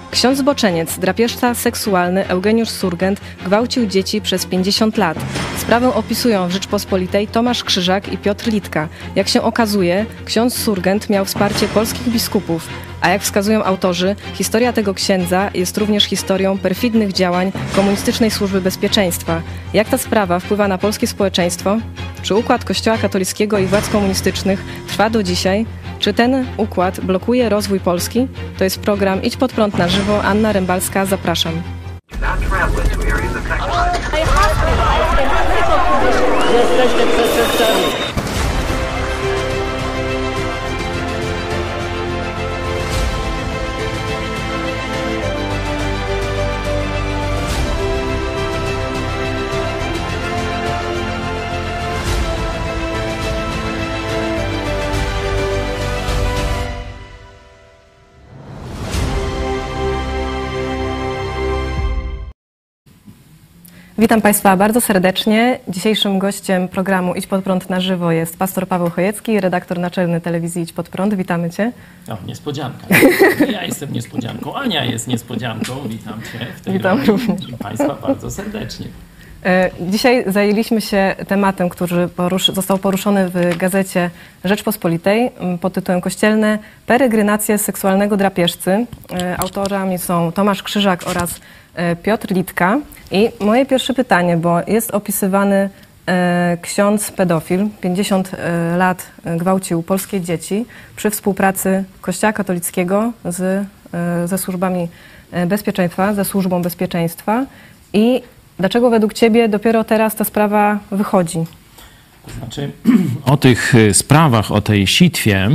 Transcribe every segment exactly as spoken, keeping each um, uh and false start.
Ksiądz zboczeniec, drapieżca seksualny Eugeniusz Surgent gwałcił dzieci przez pięćdziesiąt lat. Sprawę opisują w Rzeczpospolitej Tomasz Krzyżak i Piotr Litka. Jak się okazuje, ksiądz Surgent miał wsparcie polskich biskupów. A jak wskazują autorzy, historia tego księdza jest również historią perfidnych działań komunistycznej służby bezpieczeństwa. Jak ta sprawa wpływa na polskie społeczeństwo? Czy układ Kościoła katolickiego i władz komunistycznych trwa do dzisiaj? Czy ten układ blokuje rozwój Polski? To jest program Idź Pod Prąd na żywo. Anna Rymbalska, zapraszam. Jesteście przestępcami. Witam Państwa bardzo serdecznie. Dzisiejszym gościem programu Idź Pod Prąd na żywo jest pastor Paweł Chojecki, redaktor naczelny telewizji Idź Pod Prąd. Witamy Cię. O, niespodzianka. Ja jestem niespodzianką, Ania jest niespodzianką. Witam Cię w tej Witam roli również. i Państwa bardzo serdecznie. Dzisiaj zajęliśmy się tematem, który porusz, został poruszony w gazecie Rzeczpospolitej pod tytułem Kościelne peregrinacje seksualnego drapieżcy. Autorami są Tomasz Krzyżak oraz Piotr Litka. I moje pierwsze pytanie, bo jest opisywany e, ksiądz pedofil, pięćdziesiąt lat gwałcił polskie dzieci przy współpracy Kościoła katolickiego z, e, ze służbami bezpieczeństwa, ze służbą bezpieczeństwa. I dlaczego według Ciebie dopiero teraz ta sprawa wychodzi? To znaczy, o tych sprawach, o tej sitwie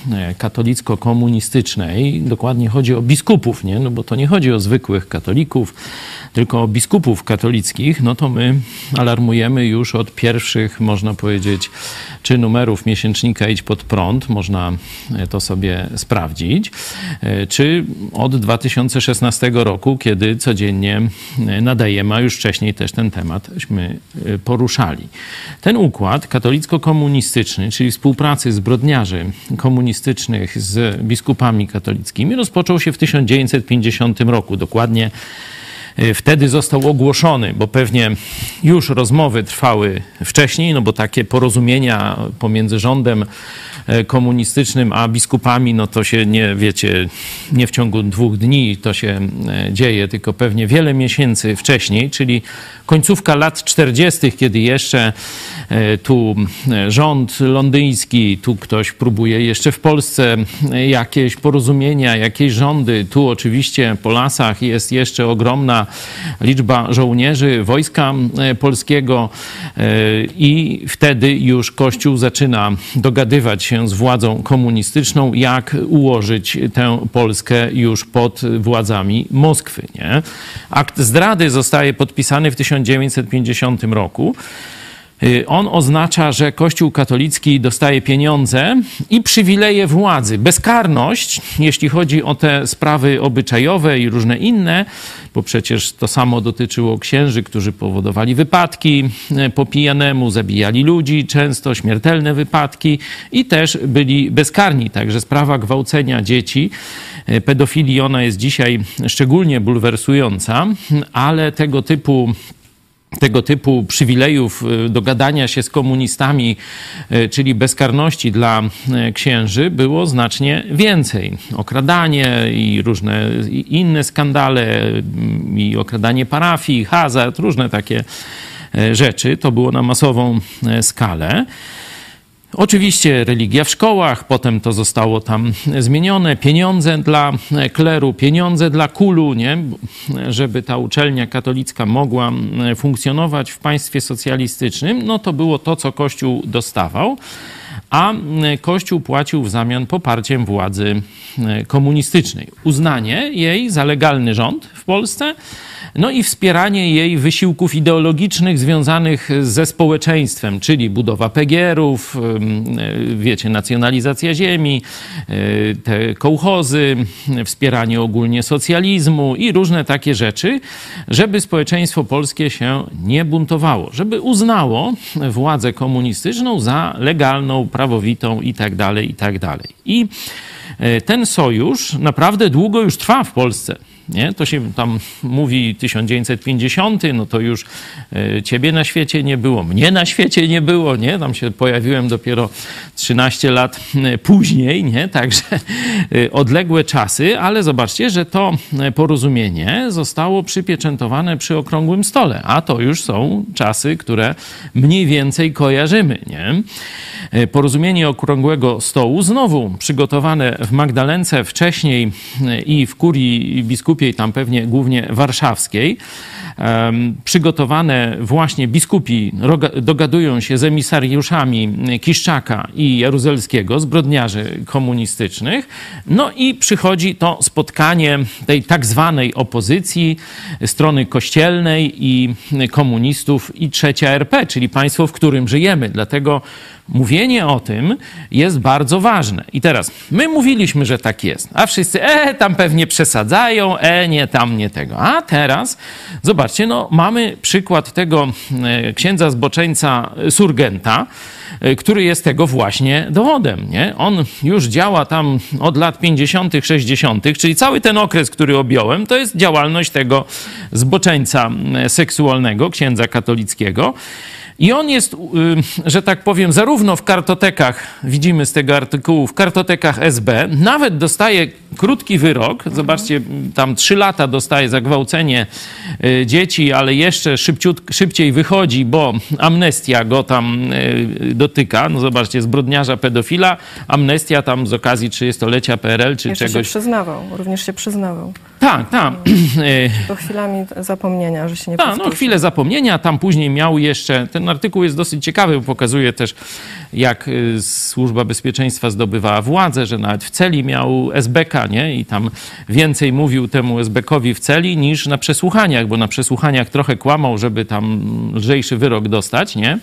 katolicko-komunistycznej, dokładnie chodzi o biskupów, nie? No bo to nie chodzi o zwykłych katolików, tylko o biskupów katolickich, no to my alarmujemy już od pierwszych, można powiedzieć, czy numerów miesięcznika Idź Pod Prąd, można to sobie sprawdzić, czy od dwa tysiące szesnastego roku, kiedy codziennie nadajemy, a już wcześniej też ten tematśmy poruszali. Ten układ katolicko-komunistyczny, czyli współpracy zbrodniarzy komunistycznych z biskupami katolickimi, rozpoczął się w tysiąc dziewięćset pięćdziesiątym roku. Dokładnie wtedy został ogłoszony, bo pewnie już rozmowy trwały wcześniej, no bo takie porozumienia pomiędzy rządem komunistycznym a biskupami, no to się nie, wiecie, nie w ciągu dwóch dni to się dzieje, tylko pewnie wiele miesięcy wcześniej, czyli końcówka lat czterdziestych, kiedy jeszcze tu rząd londyński, tu ktoś próbuje jeszcze w Polsce jakieś porozumienia, jakieś rządy, tu oczywiście po lasach jest jeszcze ogromna liczba żołnierzy wojska polskiego i wtedy już Kościół zaczyna dogadywać się z władzą komunistyczną, jak ułożyć tę Polskę już pod władzami Moskwy, nie? Akt zdrady zostaje podpisany w tysiąc dziewięćset pięćdziesiątym roku. On oznacza, że Kościół katolicki dostaje pieniądze i przywileje władzy. Bezkarność, jeśli chodzi o te sprawy obyczajowe i różne inne, bo przecież to samo dotyczyło księży, którzy powodowali wypadki po pijanemu, zabijali ludzi, często śmiertelne wypadki i też byli bezkarni. Także sprawa gwałcenia dzieci, pedofilii, ona jest dzisiaj szczególnie bulwersująca, ale tego typu tego typu przywilejów, dogadania się z komunistami, czyli bezkarności dla księży było znacznie więcej. Okradanie i różne inne skandale, i okradanie parafii, hazard, różne takie rzeczy. To było na masową skalę. Oczywiście religia w szkołach, potem to zostało tam zmienione, pieniądze dla kleru, pieniądze dla kulu, nie? Żeby ta uczelnia katolicka mogła funkcjonować w państwie socjalistycznym, no to było to, co Kościół dostawał, a Kościół płacił w zamian poparciem władzy komunistycznej. Uznanie jej za legalny rząd w Polsce, no i wspieranie jej wysiłków ideologicznych związanych ze społeczeństwem, czyli budowa P G erów, wiecie, nacjonalizacja ziemi, te kołchozy, wspieranie ogólnie socjalizmu i różne takie rzeczy, żeby społeczeństwo polskie się nie buntowało, żeby uznało władzę komunistyczną za legalną, prawowitą i tak dalej, i tak dalej. I ten sojusz naprawdę długo już trwa w Polsce. Nie? To się tam mówi tysiąc dziewięćset pięćdziesiąty, no to już y, ciebie na świecie nie było, mnie na świecie nie było, nie? Tam się pojawiłem dopiero trzynaście lat y, później, nie? Także y, odległe czasy, ale zobaczcie, że to porozumienie zostało przypieczętowane przy okrągłym stole, a to już są czasy, które mniej więcej kojarzymy, nie? Y, porozumienie okrągłego stołu znowu przygotowane w Magdalence wcześniej y, i w kurii biskupiej, tam pewnie głównie warszawskiej, um, przygotowane właśnie biskupi dogadują się z emisariuszami Kiszczaka i Jaruzelskiego, zbrodniarzy komunistycznych, no i przychodzi to spotkanie tej tak zwanej opozycji, strony kościelnej i komunistów i trzecia R P, czyli państwo, w którym żyjemy. Dlatego mówienie o tym jest bardzo ważne. I teraz, my mówiliśmy, że tak jest, a wszyscy, e, tam pewnie przesadzają, e, nie, tam, nie tego. A teraz, zobaczcie, no, mamy przykład tego e, księdza zboczeńca Surgenta, e, który jest tego właśnie dowodem, nie? On już działa tam od lat pięćdziesiątych, sześćdziesiątych, czyli cały ten okres, który objąłem, to jest działalność tego zboczeńca seksualnego, księdza katolickiego. I on jest, że tak powiem, zarówno w kartotekach, widzimy z tego artykułu, w kartotekach S B, nawet dostaje krótki wyrok, zobaczcie, tam trzy lata dostaje za gwałcenie dzieci, ale jeszcze szybciut, szybciej wychodzi, bo amnestia go tam dotyka. No zobaczcie, zbrodniarza, pedofila, amnestia tam z okazji trzydziestolecia P R L czy jeszcze czegoś. się przyznawał, również się przyznawał. Tak, tak. To chwilami zapomnienia, że się nie Tak, powtórzy. no chwilę zapomnienia, tam później miał jeszcze, ten artykuł jest dosyć ciekawy, bo pokazuje też, jak Służba Bezpieczeństwa zdobywała władzę, że nawet w celi miał S B K, nie? I tam więcej mówił temu S B Kowi w celi niż na przesłuchaniach, bo na przesłuchaniach trochę kłamał, żeby tam lżejszy wyrok dostać, nie?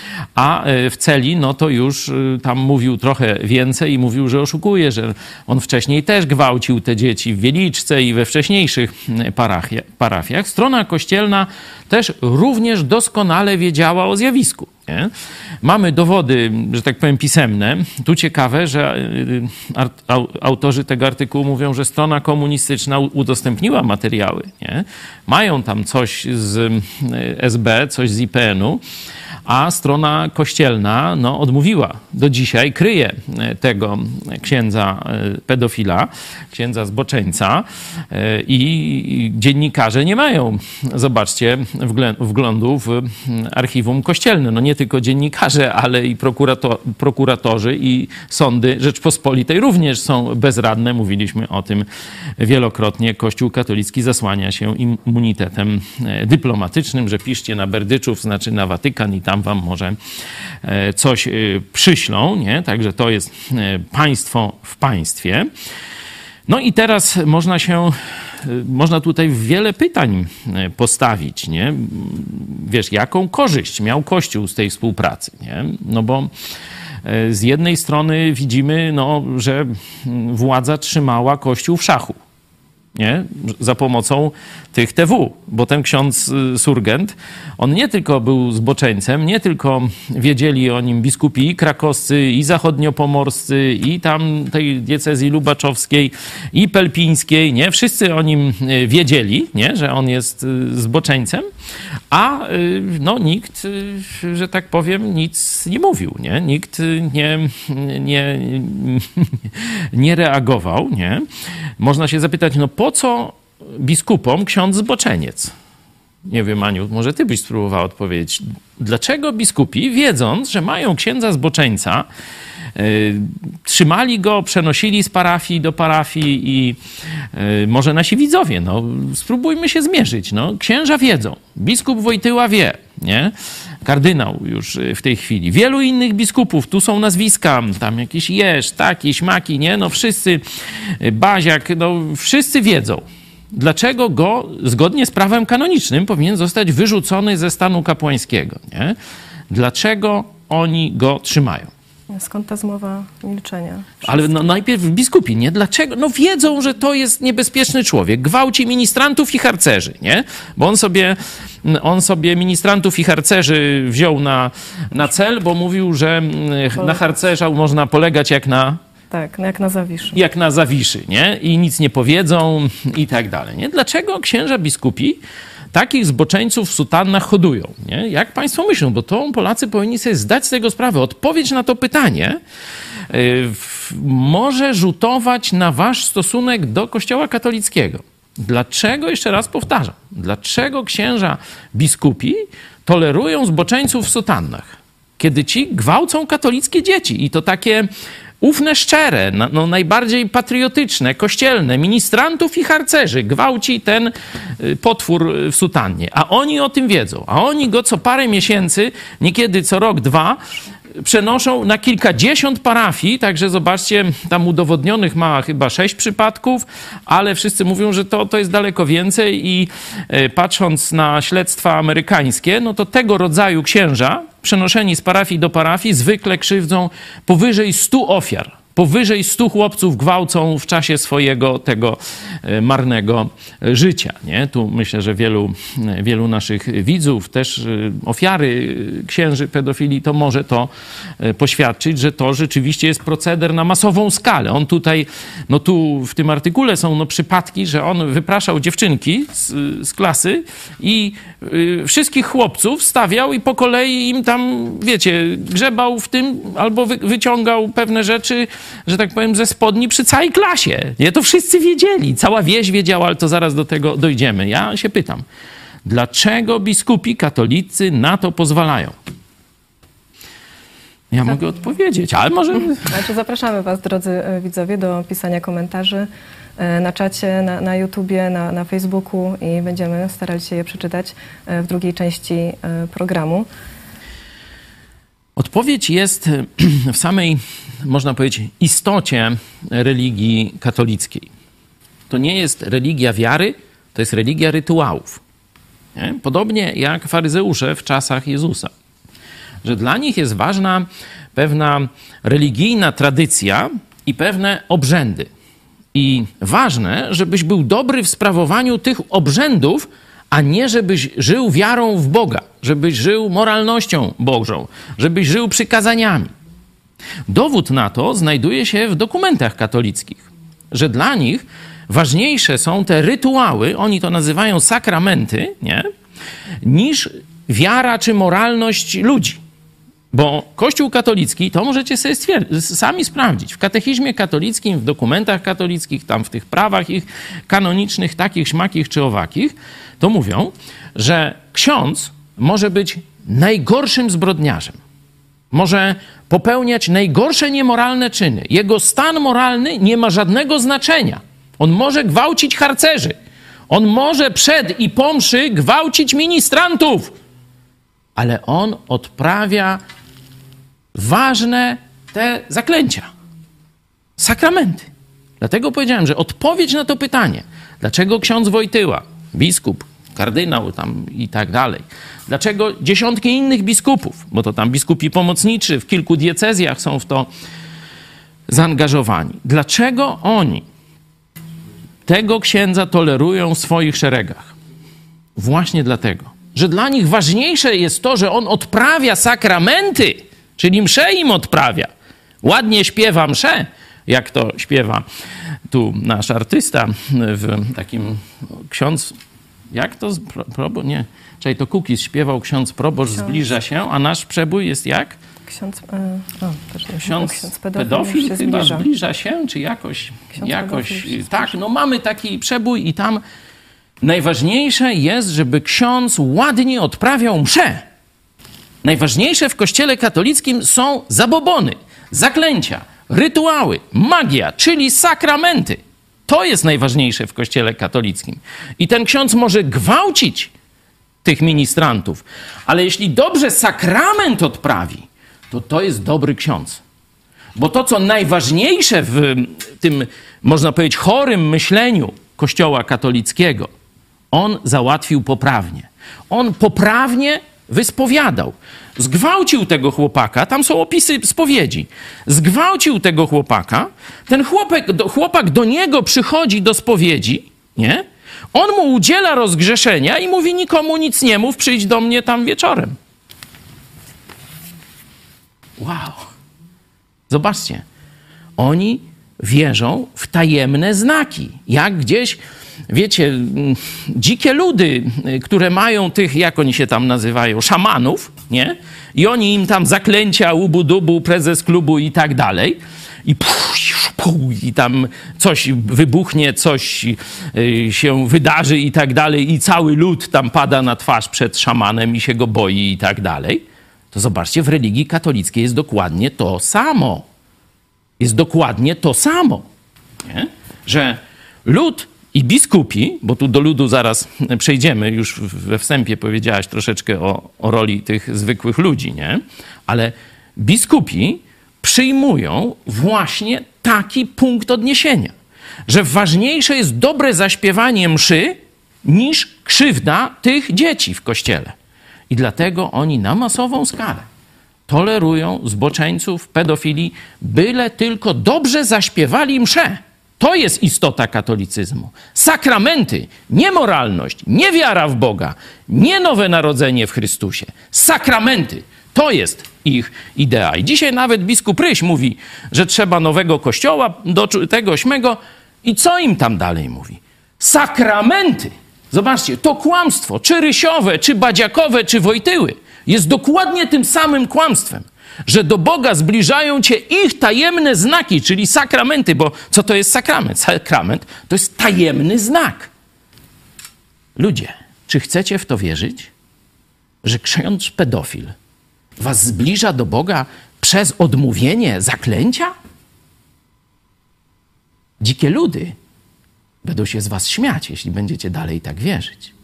A w celi, no to już tam mówił trochę więcej i mówił, że oszukuje, że on wcześniej też gwałcił te dzieci w Wieliczce i we wcześniejszych parafia, parafiach. Strona kościelna też również doskonale wiedziała o zjawisku. Nie? Mamy dowody, że tak powiem, pisemne. Tu ciekawe, że autorzy tego artykułu mówią, że strona komunistyczna udostępniła materiały. Nie? Mają tam coś z S B, coś z I P N-u, a strona kościelna no, odmówiła. Do dzisiaj kryje tego księdza pedofila, księdza zboczeńca i dziennikarze nie mają, zobaczcie, wglądu w archiwum kościelne. No nie tylko dziennikarze, ale i prokurator, prokuratorzy i sądy Rzeczpospolitej również są bezradne. Mówiliśmy o tym wielokrotnie. Kościół katolicki zasłania się immunitetem dyplomatycznym, że piszcie na Berdyczów, znaczy na Watykan i tam wam może coś przyślą, nie? Także to jest państwo w państwie. No i teraz można się, można tutaj wiele pytań postawić, nie? Wiesz, jaką korzyść miał Kościół z tej współpracy, nie? No bo z jednej strony widzimy, no, że władza trzymała Kościół w szachu, nie? Za pomocą tych T W, bo ten ksiądz Surgent, on nie tylko był zboczeńcem, nie tylko wiedzieli o nim biskupi i krakowscy, i zachodniopomorscy, i tam tej diecezji lubaczowskiej, i pelpińskiej, nie? Wszyscy o nim wiedzieli, nie? Że on jest zboczeńcem, a no nikt, że tak powiem, nic nie mówił, nie? Nikt nie, nie, nie reagował, nie? Można się zapytać, no po co biskupom ksiądz zboczeniec? Nie wiem, Aniu, może ty byś spróbowała odpowiedzieć. Dlaczego biskupi, wiedząc, że mają księdza zboczeńca, yy, trzymali go, przenosili z parafii do parafii i yy, może nasi widzowie, no spróbujmy się zmierzyć. No. Księża wiedzą, biskup Wojtyła wie, nie? Kardynał już w tej chwili. Wielu innych biskupów, tu są nazwiska, tam jakiś Jerz, taki, śmaki, nie? No wszyscy, Baziak, no wszyscy wiedzą. Dlaczego go, zgodnie z prawem kanonicznym, powinien zostać wyrzucony ze stanu kapłańskiego, nie? Dlaczego oni go trzymają? Skąd ta zmowa milczenia? Wszystko. Ale no, najpierw biskupi, nie? Dlaczego? No wiedzą, że to jest niebezpieczny człowiek. Gwałci ministrantów i harcerzy, nie? Bo on sobie, on sobie ministrantów i harcerzy wziął na, na cel, bo mówił, że na harcerza można polegać jak na Tak, no jak na Zawiszy. Jak na Zawiszy, nie? I nic nie powiedzą i tak dalej, nie? Dlaczego księża biskupi takich zboczeńców w sutannach hodują, nie? Jak państwo myślą? Bo to Polacy powinni sobie zdać z tego sprawę. Odpowiedź na to pytanie yy, może rzutować na wasz stosunek do Kościoła katolickiego. Dlaczego, jeszcze raz powtarzam, dlaczego księża biskupi tolerują zboczeńców w sutannach, kiedy ci gwałcą katolickie dzieci i to takie ufne, szczere, no, najbardziej patriotyczne, kościelne, ministrantów i harcerzy gwałci ten potwór w sutannie. A oni o tym wiedzą. A oni go co parę miesięcy, niekiedy co rok, dwa, przenoszą na kilkadziesiąt parafii, także zobaczcie, tam udowodnionych ma chyba sześć przypadków, ale wszyscy mówią, że to, to jest daleko więcej i e, patrząc na śledztwa amerykańskie, no to tego rodzaju księża przenoszeni z parafii do parafii zwykle krzywdzą powyżej stu ofiar. Powyżej stu chłopców gwałcą w czasie swojego tego marnego życia. Nie? Tu myślę, że wielu, wielu naszych widzów, też ofiary księży pedofilii, to może to poświadczyć, że to rzeczywiście jest proceder na masową skalę. On tutaj, no tu w tym artykule są no przypadki, że on wypraszał dziewczynki z, z klasy i y, wszystkich chłopców stawiał i po kolei im tam, wiecie, grzebał w tym albo wy, wyciągał pewne rzeczy, że tak powiem, ze spodni przy całej klasie. Nie? To wszyscy wiedzieli. Cała wieś wiedziała, ale to zaraz do tego dojdziemy. Ja się pytam, dlaczego biskupi katolicy na to pozwalają? Ja tak. mogę odpowiedzieć, ale może... Znaczy, zapraszamy was, drodzy widzowie, do pisania komentarzy na czacie, na, na YouTubie, na, na Facebooku i będziemy starali się je przeczytać w drugiej części programu. Odpowiedź jest w samej, można powiedzieć, istocie religii katolickiej. To nie jest religia wiary, to jest religia rytuałów. Nie? Podobnie jak faryzeusze w czasach Jezusa. Że dla nich jest ważna pewna religijna tradycja i pewne obrzędy. I ważne, żebyś był dobry w sprawowaniu tych obrzędów, a nie żebyś żył wiarą w Boga, żebyś żył moralnością Bożą, żebyś żył przykazaniami. Dowód na to znajduje się w dokumentach katolickich, że dla nich ważniejsze są te rytuały, oni to nazywają sakramenty, nie? Niż wiara czy moralność ludzi. Bo Kościół katolicki, to możecie sobie sami sprawdzić. W katechizmie katolickim, w dokumentach katolickich, tam w tych prawach ich kanonicznych, takich, śmakich czy owakich, to mówią, że ksiądz może być najgorszym zbrodniarzem. Może popełniać najgorsze niemoralne czyny. Jego stan moralny nie ma żadnego znaczenia. On może gwałcić harcerzy. On może przed i po mszy gwałcić ministrantów. Ale on odprawia ważne te zaklęcia. Sakramenty. Dlatego powiedziałem, że odpowiedź na to pytanie, dlaczego ksiądz Wojtyła, biskup, kardynał tam i tak dalej, dlaczego dziesiątki innych biskupów, bo to tam biskupi pomocniczy w kilku diecezjach są w to zaangażowani. Dlaczego oni tego księdza tolerują w swoich szeregach? Właśnie dlatego, że dla nich ważniejsze jest to, że on odprawia sakramenty, czyli mszę im odprawia. Ładnie śpiewa mszę, jak to śpiewa tu nasz artysta w takim ksiądz, jak to? Probo, nie, czyli to Kukiz śpiewał, ksiądz proboszcz ksiądz. Zbliża się, a nasz przebój jest jak? Ksiądz, o, też nie ksiądz, ksiądz pedofil, pedofil chyba zbliża. zbliża się, czy jakoś, jakoś tak, no mamy taki przebój i tam najważniejsze jest, żeby ksiądz ładnie odprawiał mszę. Najważniejsze w Kościele katolickim są zabobony, zaklęcia, rytuały, magia, czyli sakramenty. To jest najważniejsze w Kościele katolickim. I ten ksiądz może gwałcić tych ministrantów, ale jeśli dobrze sakrament odprawi, to to jest dobry ksiądz. Bo to, co najważniejsze w tym, można powiedzieć, chorym myśleniu Kościoła katolickiego, on załatwił poprawnie. On poprawnie wyspowiadał. Zgwałcił tego chłopaka, tam są opisy spowiedzi. Zgwałcił tego chłopaka, ten chłopak do, chłopak do niego przychodzi do spowiedzi, nie? On mu udziela rozgrzeszenia i mówi: nikomu nic nie mów, przyjdź do mnie tam wieczorem. Wow. Zobaczcie. Oni wierzą w tajemne znaki. Jak gdzieś, wiecie, dzikie ludy, które mają tych, jak oni się tam nazywają, szamanów, nie? I oni im tam zaklęcia, ubu-dubu, prezes klubu i tak dalej. I, puf, puf, i tam coś wybuchnie, coś się wydarzy i tak dalej. I cały lud tam pada na twarz przed szamanem i się go boi i tak dalej. To zobaczcie, w religii katolickiej jest dokładnie to samo. Jest dokładnie to samo, nie? Że lud i biskupi, bo tu do ludu zaraz przejdziemy, już we wstępie powiedziałaś troszeczkę o, o roli tych zwykłych ludzi, nie? Ale biskupi przyjmują właśnie taki punkt odniesienia, że ważniejsze jest dobre zaśpiewanie mszy niż krzywda tych dzieci w kościele. I dlatego oni na masową skalę tolerują zboczeńców, pedofili, byle tylko dobrze zaśpiewali mszę. To jest istota katolicyzmu. Sakramenty, nie moralność, nie wiara w Boga, nie nowe narodzenie w Chrystusie. Sakramenty, to jest ich idea. I dzisiaj nawet biskup Ryś mówi, że trzeba nowego kościoła do tego śmego. I co im tam dalej mówi? Sakramenty. Zobaczcie, to kłamstwo, czy rysiowe, czy badziakowe, czy wojtyły, jest dokładnie tym samym kłamstwem, że do Boga zbliżają cię ich tajemne znaki, czyli sakramenty, bo co to jest sakrament? Sakrament to jest tajemny znak. Ludzie, czy chcecie w to wierzyć, że ksiądz pedofil was zbliża do Boga przez odmówienie zaklęcia? Dzikie ludy będą się z was śmiać, jeśli będziecie dalej tak wierzyć.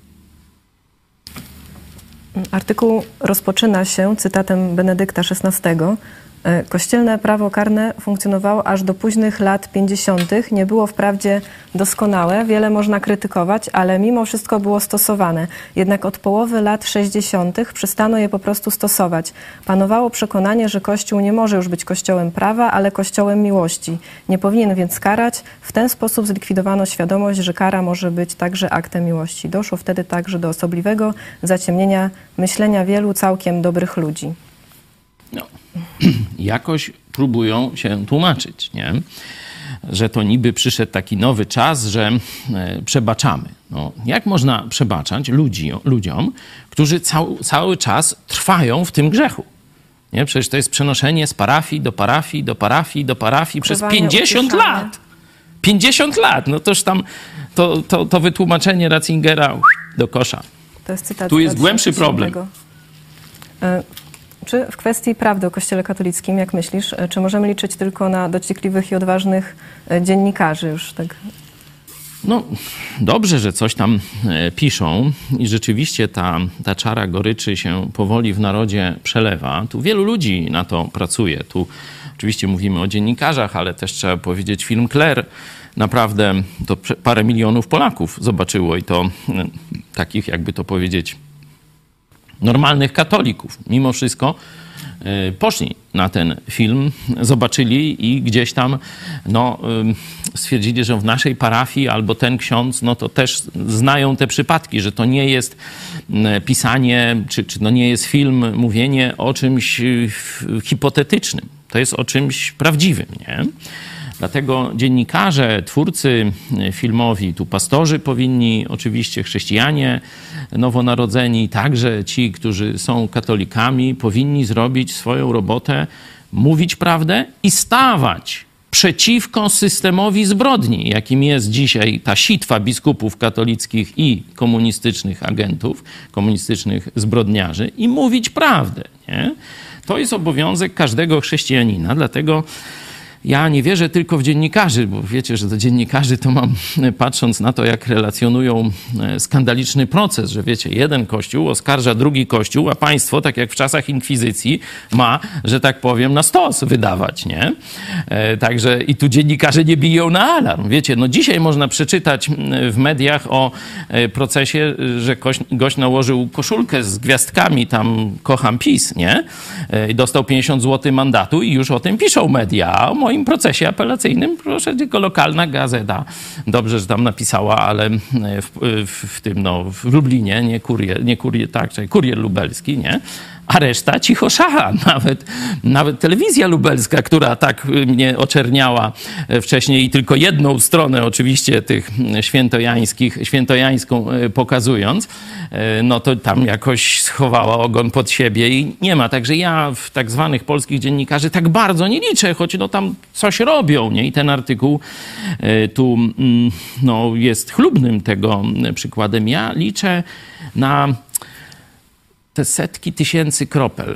Artykuł rozpoczyna się cytatem Benedykta szesnastego. Kościelne prawo karne funkcjonowało aż do późnych lat pięćdziesiątych. Nie było wprawdzie doskonałe, wiele można krytykować, ale mimo wszystko było stosowane. Jednak od połowy lat sześćdziesiątych przestano je po prostu stosować. Panowało przekonanie, że Kościół nie może już być kościołem prawa, ale kościołem miłości. Nie powinien więc karać. W ten sposób zlikwidowano świadomość, że kara może być także aktem miłości. Doszło wtedy także do osobliwego zaciemnienia myślenia wielu całkiem dobrych ludzi. No, jakoś próbują się tłumaczyć, nie? Że to niby przyszedł taki nowy czas, że e, przebaczamy. No, jak można przebaczać ludzi, ludziom, którzy cał, cały czas trwają w tym grzechu? Nie? Przecież to jest przenoszenie z parafii do parafii, do parafii, do parafii przez pięćdziesiąt lat. pięćdziesiąt lat. No toż tam to, to, to wytłumaczenie Ratzingera do kosza. To jest cytat. Tu jest głębszy problem. Czy w kwestii prawdy o Kościele katolickim, jak myślisz, czy możemy liczyć tylko na dociekliwych i odważnych dziennikarzy już tak? No dobrze, że coś tam piszą i rzeczywiście ta, ta czara goryczy się powoli w narodzie przelewa. Tu wielu ludzi na to pracuje. Tu oczywiście mówimy o dziennikarzach, ale też trzeba powiedzieć film Claire. Naprawdę to parę milionów Polaków zobaczyło i to takich, jakby to powiedzieć, normalnych katolików. Mimo wszystko y, poszli na ten film, zobaczyli i gdzieś tam no, y, stwierdzili, że w naszej parafii albo ten ksiądz, no to też znają te przypadki, że to nie jest y, pisanie, czy, czy no nie jest film, mówienie o czymś y, hipotetycznym. To jest o czymś prawdziwym, nie? Dlatego dziennikarze, twórcy filmowi, tu pastorzy powinni, oczywiście chrześcijanie nowonarodzeni, także ci, którzy są katolikami, powinni zrobić swoją robotę, mówić prawdę i stawać przeciwko systemowi zbrodni, jakim jest dzisiaj ta sitwa biskupów katolickich i komunistycznych agentów, komunistycznych zbrodniarzy i mówić prawdę, nie? To jest obowiązek każdego chrześcijanina, dlatego ja nie wierzę tylko w dziennikarzy, bo wiecie, że do dziennikarzy to mam, patrząc na to, jak relacjonują skandaliczny proces, że wiecie, jeden kościół oskarża drugi kościół, a państwo, tak jak w czasach inkwizycji, ma, że tak powiem, na stos wydawać, nie? E, także i tu dziennikarze nie biją na alarm. Wiecie, no dzisiaj można przeczytać w mediach o procesie, że gość, gość nałożył koszulkę z gwiazdkami, tam kocham PiS, nie? E, i dostał pięćdziesiąt złotych mandatu i już o tym piszą media, a o moim procesie apelacyjnym, proszę, tylko lokalna gazeta. Dobrze, że tam napisała, ale w, w, w tym, no, w Lublinie, nie kurier, nie kurier, tak, czyli kurier lubelski, nie? a reszta cicho szacha. Nawet, nawet telewizja lubelska, która tak mnie oczerniała wcześniej i tylko jedną stronę oczywiście tych świętojańskich, świętojańską pokazując, no to tam jakoś schowała ogon pod siebie i nie ma. Także ja w tak zwanych polskich dziennikarzy tak bardzo nie liczę, choć no tam coś robią, nie? I ten artykuł tu no, jest chlubnym tego przykładem. Ja liczę na te setki tysięcy kropel,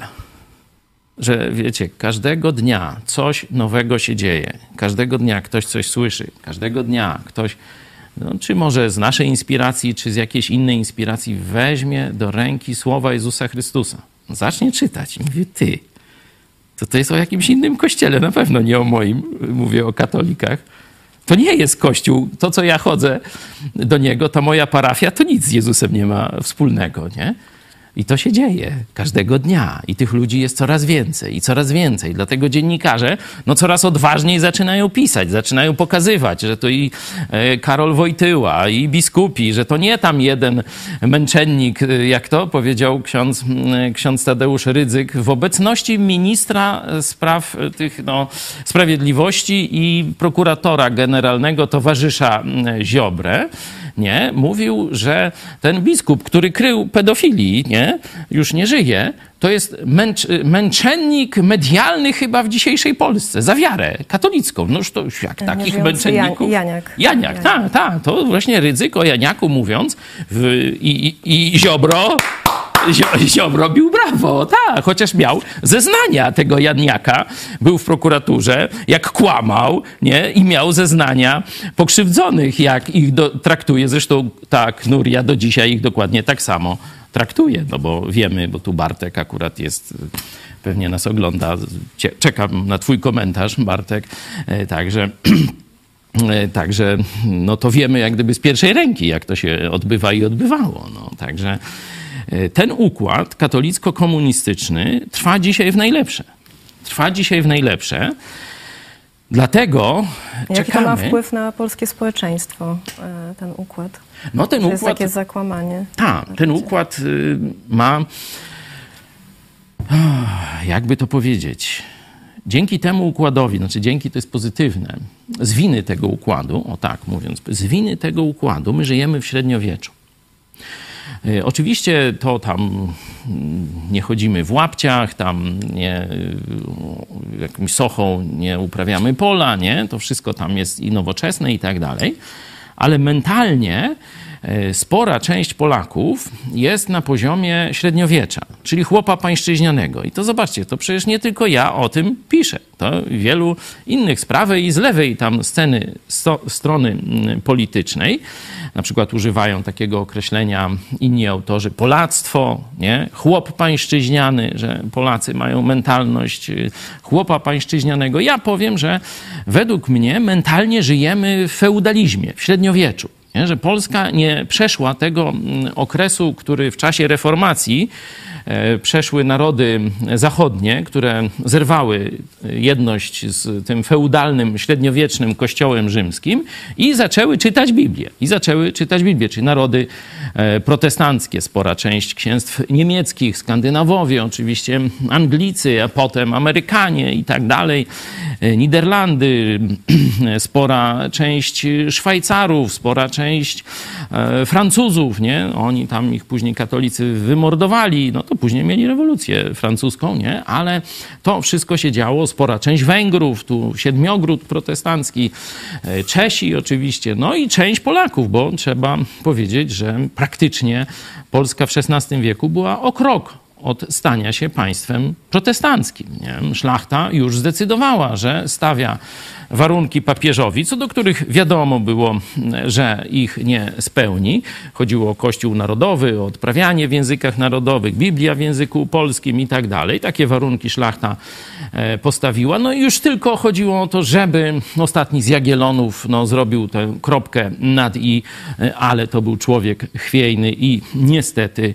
że wiecie, każdego dnia coś nowego się dzieje, każdego dnia ktoś coś słyszy, każdego dnia ktoś, no, czy może z naszej inspiracji, czy z jakiejś innej inspiracji weźmie do ręki słowa Jezusa Chrystusa, zacznie czytać i mówi, ty, to to jest o jakimś innym kościele, na pewno nie o moim, mówię o katolikach. To nie jest Kościół, to co ja chodzę do niego, ta moja parafia, to nic z Jezusem nie ma wspólnego, nie? I to się dzieje każdego dnia i tych ludzi jest coraz więcej i coraz więcej. Dlatego dziennikarze no coraz odważniej zaczynają pisać, zaczynają pokazywać, że to i Karol Wojtyła, i biskupi, że to nie tam jeden męczennik, jak to powiedział ksiądz, ksiądz Tadeusz Rydzyk, w obecności ministra spraw tych, no, sprawiedliwości i prokuratora generalnego towarzysza Ziobrę, nie, mówił, że ten biskup, który krył pedofilii, nie, już nie żyje, to jest męcz, męczennik medialny chyba w dzisiejszej Polsce, za wiarę katolicką. Noż to jak Ten takich męczenników... Janiak. Janiak, tak, tak. To właśnie Rydzyk o Janiaku mówiąc w, i, i, i Ziobro... Ziobro bił brawo, tak, chociaż miał zeznania tego Janiaka, był w prokuraturze, jak kłamał, nie, i miał zeznania pokrzywdzonych, jak ich do, traktuje, zresztą tak, Nuria do dzisiaj ich dokładnie tak samo traktuje, no bo wiemy, bo tu Bartek akurat jest, pewnie nas ogląda, czekam na twój komentarz, Bartek, także... Także no to wiemy jak gdyby z pierwszej ręki, jak to się odbywa i odbywało, no, także... Ten układ katolicko-komunistyczny trwa dzisiaj w najlepsze. Trwa dzisiaj w najlepsze. Dlatego Jaki czekamy... to ma wpływ na polskie społeczeństwo, ten układ? No ten to układ... jest takie zakłamanie. Tak, ten układ ma... Jakby to powiedzieć... Dzięki temu układowi, znaczy dzięki to jest pozytywne, z winy tego układu, o tak mówiąc, z winy tego układu my żyjemy w średniowieczu. Oczywiście to tam nie chodzimy w łapciach, tam nie jakimś sochą nie uprawiamy pola, nie? To wszystko tam jest i nowoczesne i tak dalej, ale mentalnie spora część Polaków jest na poziomie średniowiecza, czyli chłopa pańszczyźnianego. I to zobaczcie, to przecież nie tylko ja o tym piszę. To wielu innych z prawej i z lewej tam sceny, sto, strony politycznej, na przykład używają takiego określenia inni autorzy, polactwo, nie? Chłop pańszczyźniany, że Polacy mają mentalność chłopa pańszczyźnianego. Ja powiem, że według mnie mentalnie żyjemy w feudalizmie, w średniowieczu. Nie? Że Polska nie przeszła tego okresu, który w czasie reformacji przeszły narody zachodnie, które zerwały jedność z tym feudalnym, średniowiecznym kościołem rzymskim i zaczęły czytać Biblię. I zaczęły czytać Biblię, czyli narody protestanckie, spora część księstw niemieckich, Skandynawowie, oczywiście Anglicy, a potem Amerykanie i tak dalej, Niderlandy, spora część Szwajcarów, spora część Francuzów, nie? Oni tam ich później katolicy wymordowali, no to później mieli rewolucję francuską, nie? Ale to wszystko się działo, spora część Węgrów, tu Siedmiogród protestancki, Czesi oczywiście, no i część Polaków, bo trzeba powiedzieć, że praktycznie Polska w szesnastym wieku była o krok od stania się państwem protestanckim. Nie? Szlachta już zdecydowała, że stawia warunki papieżowi, co do których wiadomo było, że ich nie spełni. Chodziło o Kościół narodowy, o odprawianie w językach narodowych, Biblia w języku polskim i tak dalej. Takie warunki szlachta postawiła. No i już tylko chodziło o to, żeby ostatni z Jagiellonów no, zrobił tę kropkę nad i, ale to był człowiek chwiejny i niestety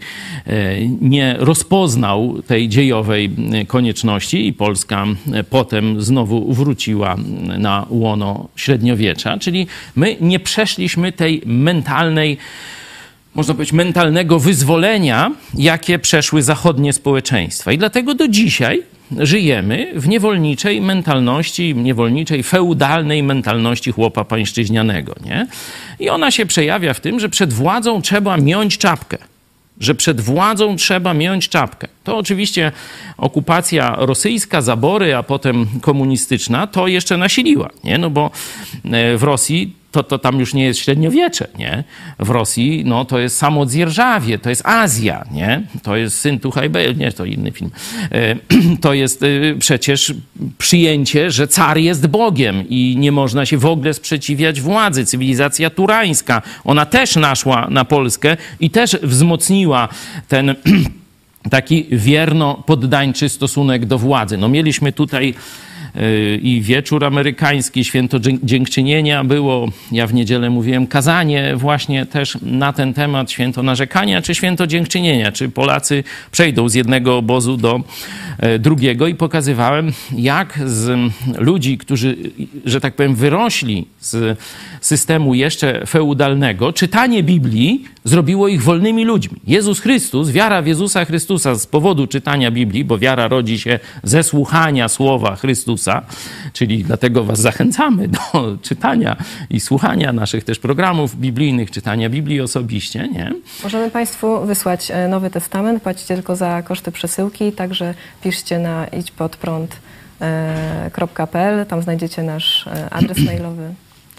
nie rozpoznał tej dziejowej konieczności i Polska potem znowu wróciła na łono średniowiecza, czyli my nie przeszliśmy tej mentalnej można powiedzieć, mentalnego wyzwolenia, jakie przeszły zachodnie społeczeństwa. I dlatego do dzisiaj żyjemy w niewolniczej mentalności, niewolniczej, feudalnej mentalności chłopa pańszczyźnianego, nie? I ona się przejawia w tym, że przed władzą trzeba miąć czapkę. Że przed władzą trzeba miąć czapkę. To oczywiście okupacja rosyjska, zabory, a potem komunistyczna to jeszcze nasiliła, nie? No bo w Rosji to, to tam już nie jest średniowiecze, nie? W Rosji, no to jest Samozdzierżawie, to jest Azja, nie? To jest syn Tuchajbel, nie, to inny film. To jest przecież przyjęcie, że car jest Bogiem i nie można się w ogóle sprzeciwiać władzy. Cywilizacja turańska, ona też naszła na Polskę i też wzmocniła ten taki wierno-poddańczy stosunek do władzy. No mieliśmy tutaj i wieczór amerykański, święto dziękczynienia było. Ja w niedzielę mówiłem kazanie właśnie też na ten temat, święto narzekania czy święto dziękczynienia, czy Polacy przejdą z jednego obozu do drugiego i pokazywałem, jak z ludzi, którzy, że tak powiem, wyrośli z systemu jeszcze feudalnego, czytanie Biblii zrobiło ich wolnymi ludźmi. Jezus Chrystus, wiara w Jezusa Chrystusa z powodu czytania Biblii, bo wiara rodzi się ze słuchania słowa Chrystusa, czyli dlatego was zachęcamy do czytania i słuchania naszych też programów biblijnych, czytania Biblii osobiście, nie? Możemy Państwu wysłać Nowy Testament, płacicie tylko za koszty przesyłki, także piszcie na idźpodprąd kropka p l, tam znajdziecie nasz adres mailowy.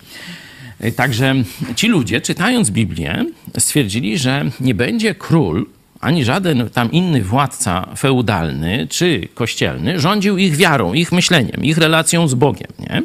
Także ci ludzie, czytając Biblię, stwierdzili, że nie będzie król ani żaden tam inny władca feudalny czy kościelny rządził ich wiarą, ich myśleniem, ich relacją z Bogiem, nie?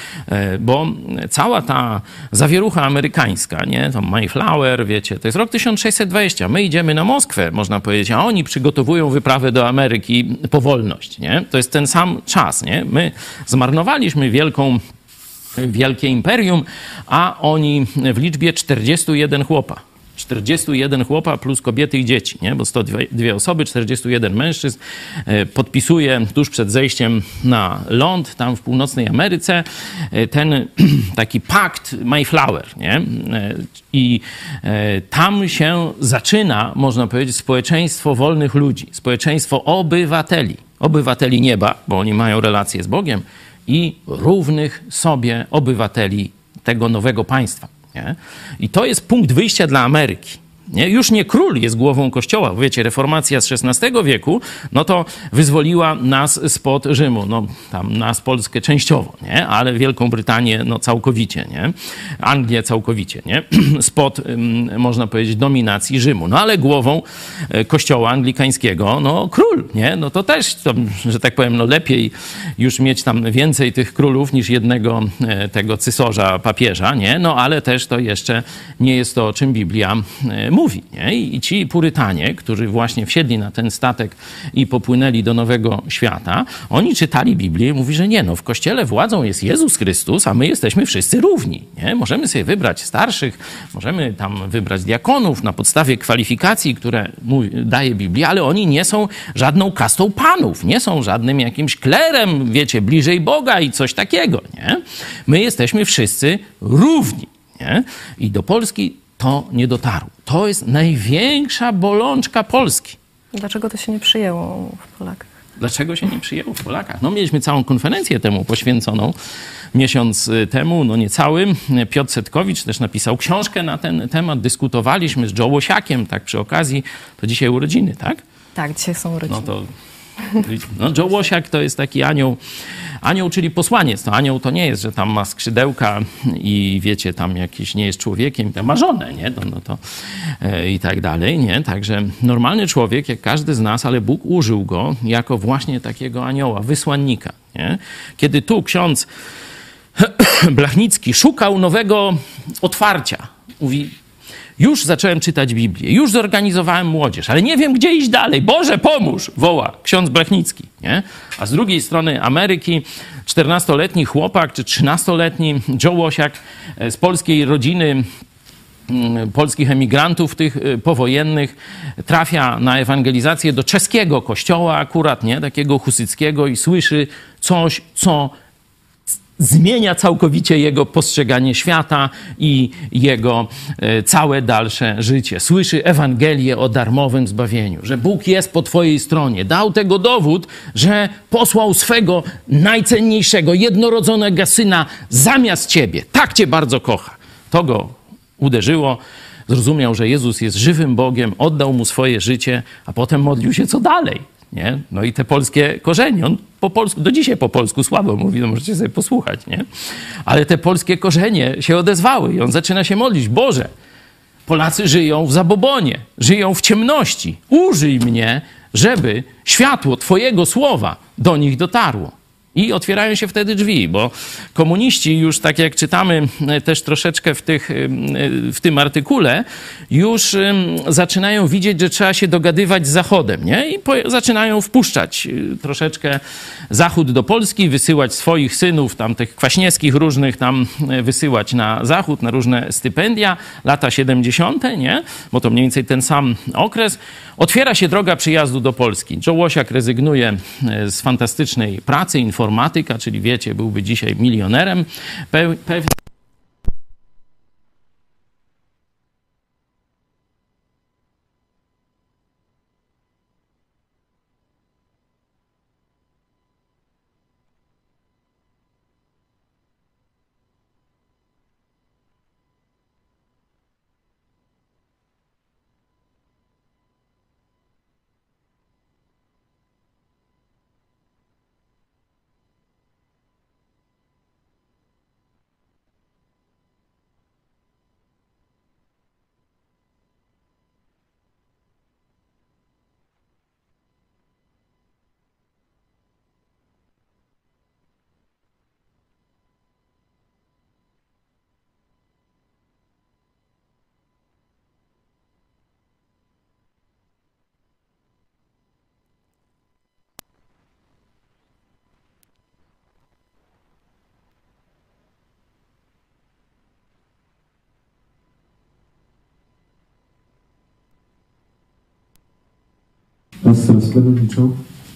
Bo cała ta zawierucha amerykańska, nie? To Mayflower, wiecie, to jest rok tysiąc sześćset dwadzieścia. My idziemy na Moskwę, można powiedzieć, a oni przygotowują wyprawę do Ameryki po wolność, nie? To jest ten sam czas, nie? My zmarnowaliśmy wielką wielkie imperium, a oni w liczbie czterdziestu jeden chłopa. czterdziestu jeden chłopa plus kobiety i dzieci, nie? Bo sto dwie osoby, czterdziestu jeden mężczyzn podpisuje tuż przed zejściem na ląd, tam w północnej Ameryce, ten taki pakt Mayflower, nie? I tam się zaczyna, można powiedzieć, społeczeństwo wolnych ludzi, społeczeństwo obywateli, obywateli nieba, bo oni mają relacje z Bogiem, i równych sobie obywateli tego nowego państwa. Nie? I to jest punkt wyjścia dla Ameryki. Nie? Już nie król jest głową kościoła. Wiecie, reformacja z szesnastego wieku, no to wyzwoliła nas spod Rzymu. No tam nas, Polskę częściowo, nie? Ale Wielką Brytanię, no całkowicie, nie? Anglię całkowicie, nie? Spod, można powiedzieć, dominacji Rzymu. No ale głową kościoła anglikańskiego, no król, nie? No to też, to, że tak powiem, no lepiej już mieć tam więcej tych królów niż jednego tego cysarza, papieża, nie? No ale też to jeszcze nie jest to, o czym Biblia mówi, nie? I ci Purytanie, którzy właśnie wsiedli na ten statek i popłynęli do Nowego Świata, oni czytali Biblię i mówi, że nie, no w Kościele władzą jest Jezus Chrystus, a my jesteśmy wszyscy równi, nie? Możemy sobie wybrać starszych, możemy tam wybrać diakonów na podstawie kwalifikacji, które mówi, daje Biblia, ale oni nie są żadną kastą panów, nie są żadnym jakimś klerem, wiecie, bliżej Boga i coś takiego, nie? My jesteśmy wszyscy równi, nie? I do Polski to nie dotarło. To jest największa bolączka Polski. Dlaczego to się nie przyjęło w Polakach? Dlaczego się nie przyjęło w Polakach? No mieliśmy całą konferencję temu poświęconą miesiąc temu, no niecały. Piotr Setkowicz też napisał książkę na ten temat. Dyskutowaliśmy z Joe Łosiakiem, tak przy okazji. To dzisiaj urodziny, tak? Tak, dzisiaj są urodziny. No to no Joe Łosiak to jest taki anioł, anioł, czyli posłaniec. To anioł to nie jest, że tam ma skrzydełka i wiecie, tam jakiś nie jest człowiekiem, to ma żonę, nie? No, no to e, i tak dalej, nie? Także normalny człowiek, jak każdy z nas, ale Bóg użył go jako właśnie takiego anioła, wysłannika, nie? Kiedy tu ksiądz Blachnicki szukał nowego otwarcia, mówi: już zacząłem czytać Biblię, już zorganizowałem młodzież, ale nie wiem, gdzie iść dalej. Boże, pomóż! Woła ksiądz Blachnicki, nie? A z drugiej strony Ameryki czternastoletni chłopak czy trzynastoletni Joe Łosiak z polskiej rodziny, polskich emigrantów tych powojennych, trafia na ewangelizację do czeskiego kościoła akurat, nie? Takiego husyckiego i słyszy coś, co zmienia całkowicie jego postrzeganie świata i jego całe dalsze życie. Słyszy Ewangelię o darmowym zbawieniu, że Bóg jest po twojej stronie. Dał tego dowód, że posłał swego najcenniejszego, jednorodzonego syna zamiast ciebie. Tak cię bardzo kocha. To go uderzyło. Zrozumiał, że Jezus jest żywym Bogiem, oddał mu swoje życie, a potem modlił się co dalej. Nie? No i te polskie korzenie, on po polsku, do dzisiaj po polsku słabo mówi, no możecie sobie posłuchać, nie? Ale te polskie korzenie się odezwały i on zaczyna się modlić. Boże, Polacy żyją w zabobonie, żyją w ciemności. Użyj mnie, żeby światło Twojego słowa do nich dotarło. I otwierają się wtedy drzwi, bo komuniści już, tak jak czytamy też troszeczkę w, tych, w tym artykule, już zaczynają widzieć, że trzeba się dogadywać z Zachodem, nie? I po, zaczynają wpuszczać troszeczkę Zachód do Polski, wysyłać swoich synów, tam tych kwaśniewskich różnych, tam wysyłać na Zachód, na różne stypendia, lata siedemdziesiąte, nie? Bo to mniej więcej ten sam okres. Otwiera się droga przyjazdu do Polski. Joe Łosiak rezygnuje z fantastycznej pracy, informatyka, czyli wiecie, byłby dzisiaj milionerem. Pewnie Pastor Składowniczą.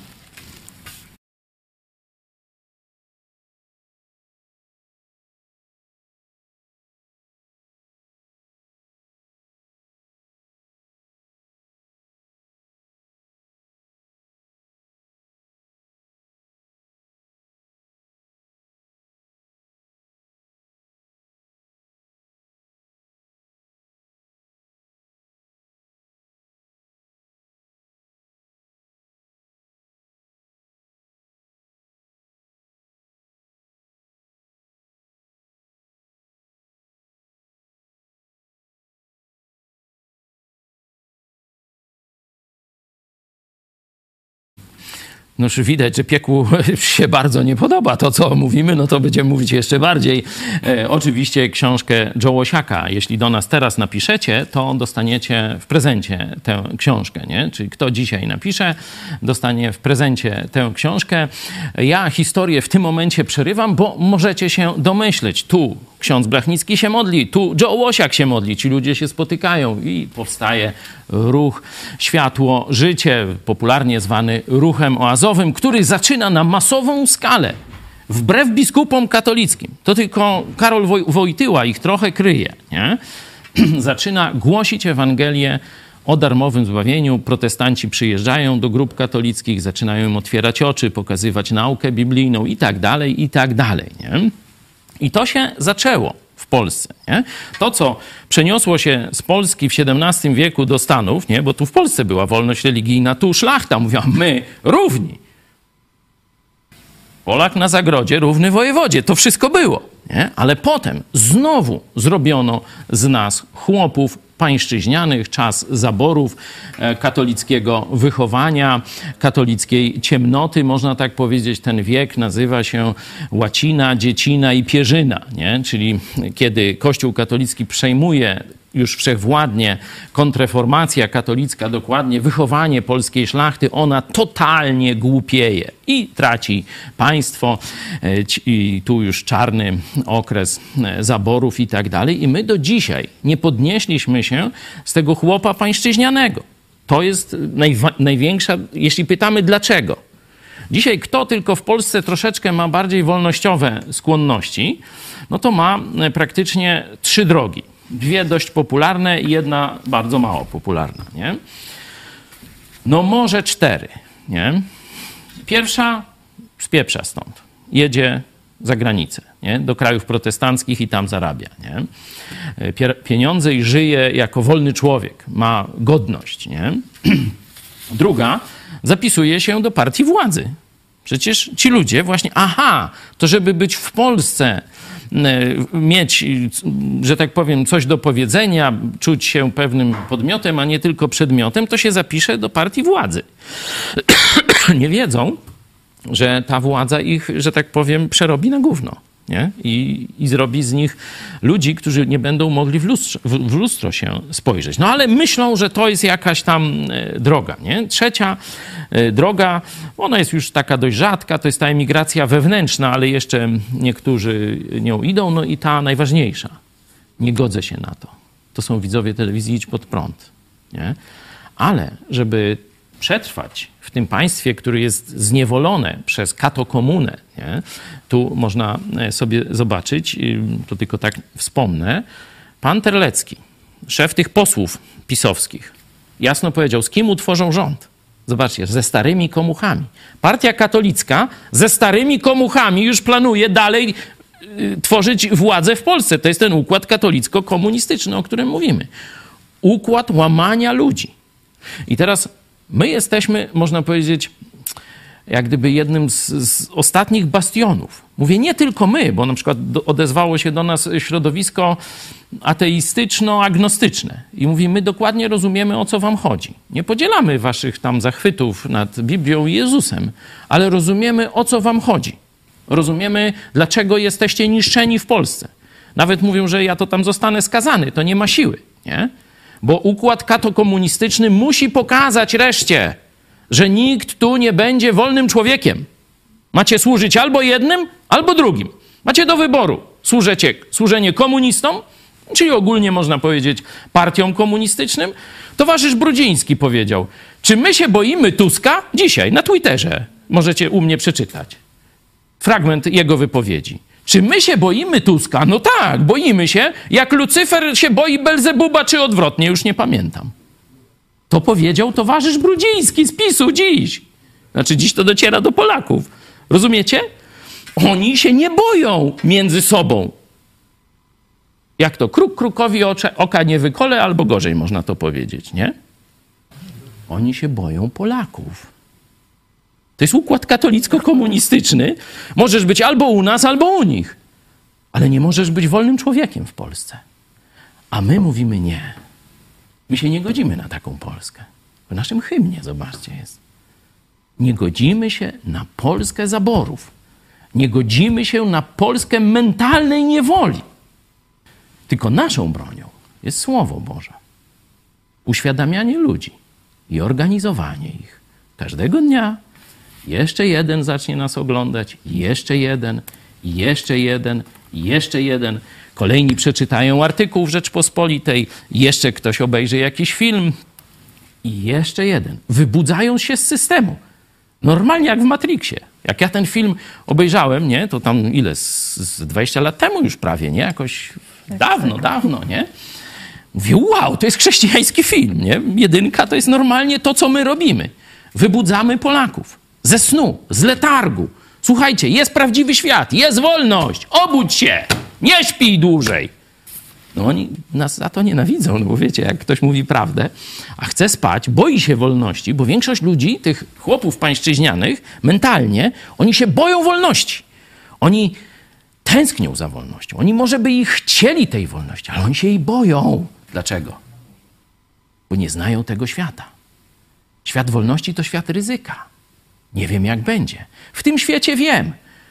No już widać, że piekłu się bardzo nie podoba to, co mówimy, no to będziemy mówić jeszcze bardziej. E, oczywiście książkę Joe Łosiaka. Jeśli do nas teraz napiszecie, to dostaniecie w prezencie tę książkę, nie? Czyli kto dzisiaj napisze, dostanie w prezencie tę książkę. Ja historię w tym momencie przerywam, bo możecie się domyśleć. Tu ksiądz Blachnicki się modli, tu Joe Łosiak się modli. Ci ludzie się spotykają i powstaje ruch Światło Życie, popularnie zwany ruchem oazowym, który zaczyna na masową skalę, wbrew biskupom katolickim. To tylko Karol Woj- Wojtyła ich trochę kryje, nie? Zaczyna głosić Ewangelię o darmowym zbawieniu. Protestanci przyjeżdżają do grup katolickich, zaczynają im otwierać oczy, pokazywać naukę biblijną i tak dalej, i tak dalej, nie? I to się zaczęło w Polsce, nie? To, co przeniosło się z Polski w siedemnastym wieku do Stanów, nie? Bo tu w Polsce była wolność religijna, tu szlachta mówiła, my równi. Polak na zagrodzie, równy wojewodzie. To wszystko było, nie? Ale potem znowu zrobiono z nas chłopów pańszczyźnianych, czas zaborów, katolickiego wychowania, katolickiej ciemnoty, można tak powiedzieć. Ten wiek nazywa się łacina, dziecina i pierzyna, nie? Czyli kiedy Kościół katolicki przejmuje już wszechwładnie kontreformacja katolicka, dokładnie wychowanie polskiej szlachty, ona totalnie głupieje i traci państwo. I tu już czarny okres zaborów i tak dalej. I my do dzisiaj nie podnieśliśmy się z tego chłopa pańszczyźnianego. To jest najwa- największa, jeśli pytamy dlaczego. Dzisiaj kto tylko w Polsce troszeczkę ma bardziej wolnościowe skłonności, no to ma praktycznie trzy drogi. Dwie dość popularne i jedna bardzo mało popularna, nie? No może cztery, nie? Pierwsza spieprza stąd. Jedzie za granicę, nie? Do krajów protestanckich i tam zarabia, nie? Pieniądze i żyje jako wolny człowiek. Ma godność, nie? Druga zapisuje się do partii władzy. Przecież ci ludzie właśnie, aha, to żeby być w Polsce, mieć, że tak powiem, coś do powiedzenia, czuć się pewnym podmiotem, a nie tylko przedmiotem, to się zapisze do partii władzy. Nie wiedzą, że ta władza ich, że tak powiem, przerobi na gówno. Nie? I, I zrobi z nich ludzi, którzy nie będą mogli w lustro, w, w lustro się spojrzeć. No ale myślą, że to jest jakaś tam e, droga. Nie? Trzecia e, droga, ona jest już taka dość rzadka, to jest ta emigracja wewnętrzna, ale jeszcze niektórzy nią idą. No i ta najważniejsza. Nie godzę się na to. To są widzowie telewizji Idź Pod Prąd. Nie? Ale żeby przetrwać w tym państwie, które jest zniewolone przez katokomunę, nie? Tu można sobie zobaczyć, to tylko tak wspomnę, pan Terlecki, szef tych posłów pisowskich, jasno powiedział, z kim utworzą rząd. Zobaczcie, ze starymi komuchami. Partia katolicka ze starymi komuchami już planuje dalej y, tworzyć władzę w Polsce. To jest ten układ katolicko-komunistyczny, o którym mówimy. Układ łamania ludzi. I teraz my jesteśmy, można powiedzieć, jak gdyby jednym z, z ostatnich bastionów. Mówię nie tylko my, bo na przykład do, odezwało się do nas środowisko ateistyczno-agnostyczne. I mówi, my dokładnie rozumiemy, o co wam chodzi. Nie podzielamy waszych tam zachwytów nad Biblią i Jezusem, ale rozumiemy, o co wam chodzi. Rozumiemy, dlaczego jesteście niszczeni w Polsce. Nawet mówią, że ja to tam zostanę skazany, to nie ma siły, nie? Bo układ katokomunistyczny musi pokazać reszcie, że nikt tu nie będzie wolnym człowiekiem. Macie służyć albo jednym, albo drugim. Macie do wyboru. Służycie, służenie komunistom, czyli ogólnie można powiedzieć partiom komunistycznym. Towarzysz Brudziński powiedział, czy my się boimy Tuska? Dzisiaj na Twitterze możecie u mnie przeczytać fragment jego wypowiedzi. Czy my się boimy Tuska? No tak, boimy się, jak Lucyfer się boi Belzebuba, czy odwrotnie, już nie pamiętam. To powiedział towarzysz Brudziński z PiSu dziś. Znaczy dziś to dociera do Polaków. Rozumiecie? Oni się nie boją między sobą. Jak to? Kruk krukowi ocze, oka nie wykole, albo gorzej można to powiedzieć, nie? Oni się boją Polaków. To jest układ katolicko-komunistyczny. Możesz być albo u nas, albo u nich. Ale nie możesz być wolnym człowiekiem w Polsce. A my mówimy nie. My się nie godzimy na taką Polskę. W naszym hymnie, zobaczcie, jest. Nie godzimy się na Polskę zaborów. Nie godzimy się na Polskę mentalnej niewoli. Tylko naszą bronią jest Słowo Boże. Uświadamianie ludzi i organizowanie ich. Każdego dnia jeszcze jeden zacznie nas oglądać, jeszcze jeden, jeszcze jeden, jeszcze jeden. Kolejni przeczytają artykuł w Rzeczpospolitej, jeszcze ktoś obejrzy jakiś film i jeszcze jeden. Wybudzają się z systemu. Normalnie jak w Matrixie. Jak ja ten film obejrzałem, nie, to tam ile, z, z dwadzieścia lat temu już prawie, nie? Jakoś dawno, dawno, nie? Mówię, wow, to jest chrześcijański film, nie? Jedynka to jest normalnie to, co my robimy. Wybudzamy Polaków ze snu, z letargu. Słuchajcie, jest prawdziwy świat, jest wolność, obudź się, nie śpij dłużej. No oni nas za to nienawidzą, no bo wiecie, jak ktoś mówi prawdę, a chce spać, boi się wolności, bo większość ludzi, tych chłopów pańszczyźnianych, mentalnie, oni się boją wolności. Oni tęsknią za wolnością. Oni może by ich chcieli tej wolności, ale oni się jej boją. Dlaczego? Bo nie znają tego świata. Świat wolności to świat ryzyka. Nie wiem, jak będzie. W tym świecie wiem.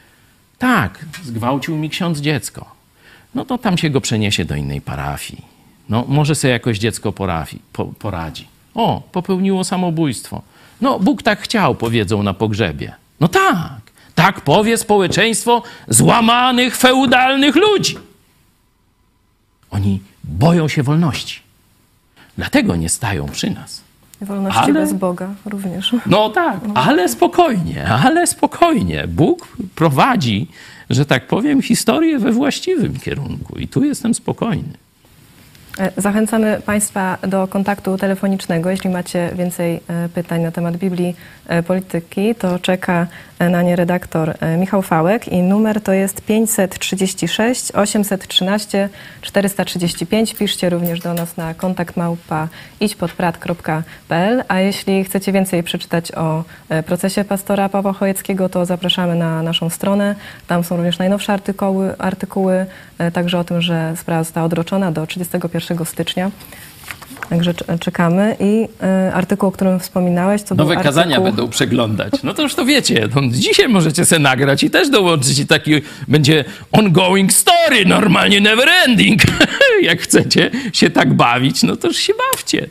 Tak, zgwałcił mi ksiądz dziecko. No to tam się go przeniesie do innej parafii. No może sobie jakoś dziecko porafi, po, poradzi. O, popełniło samobójstwo. No Bóg tak chciał, powiedzą na pogrzebie. No tak, tak powie społeczeństwo złamanych, feudalnych ludzi. Oni boją się wolności. Dlatego nie stają przy nas. Wolności Ale- bez Boga również. No tak, ale spokojnie, ale spokojnie. Bóg prowadzi, że tak powiem, historię we właściwym kierunku i tu jestem spokojny. Zachęcamy Państwa do kontaktu telefonicznego. Jeśli macie więcej e, pytań na temat Biblii, e, polityki, to czeka e, na nie redaktor e, Michał Fałek i numer to jest pięćset trzydzieści sześć osiemset trzynaście czterysta trzydzieści pięć. Piszcie również do nas na kontakt małpa idźpodprat kropka p l. A jeśli chcecie więcej przeczytać o e, procesie pastora Pawła Chojeckiego, to zapraszamy na naszą stronę. Tam są również najnowsze artykuły, artykuły e, także o tym, że sprawa została odroczona do trzydziestego pierwszego stycznia. Także cz- czekamy. I y, artykuł, o którym wspominałeś, to Nowe był kazania artykuł... będą przeglądać. No to już to wiecie. No, dzisiaj możecie se nagrać i też dołączyć i taki będzie ongoing story, normalnie never ending. Jak chcecie się tak bawić, no to już się bawcie.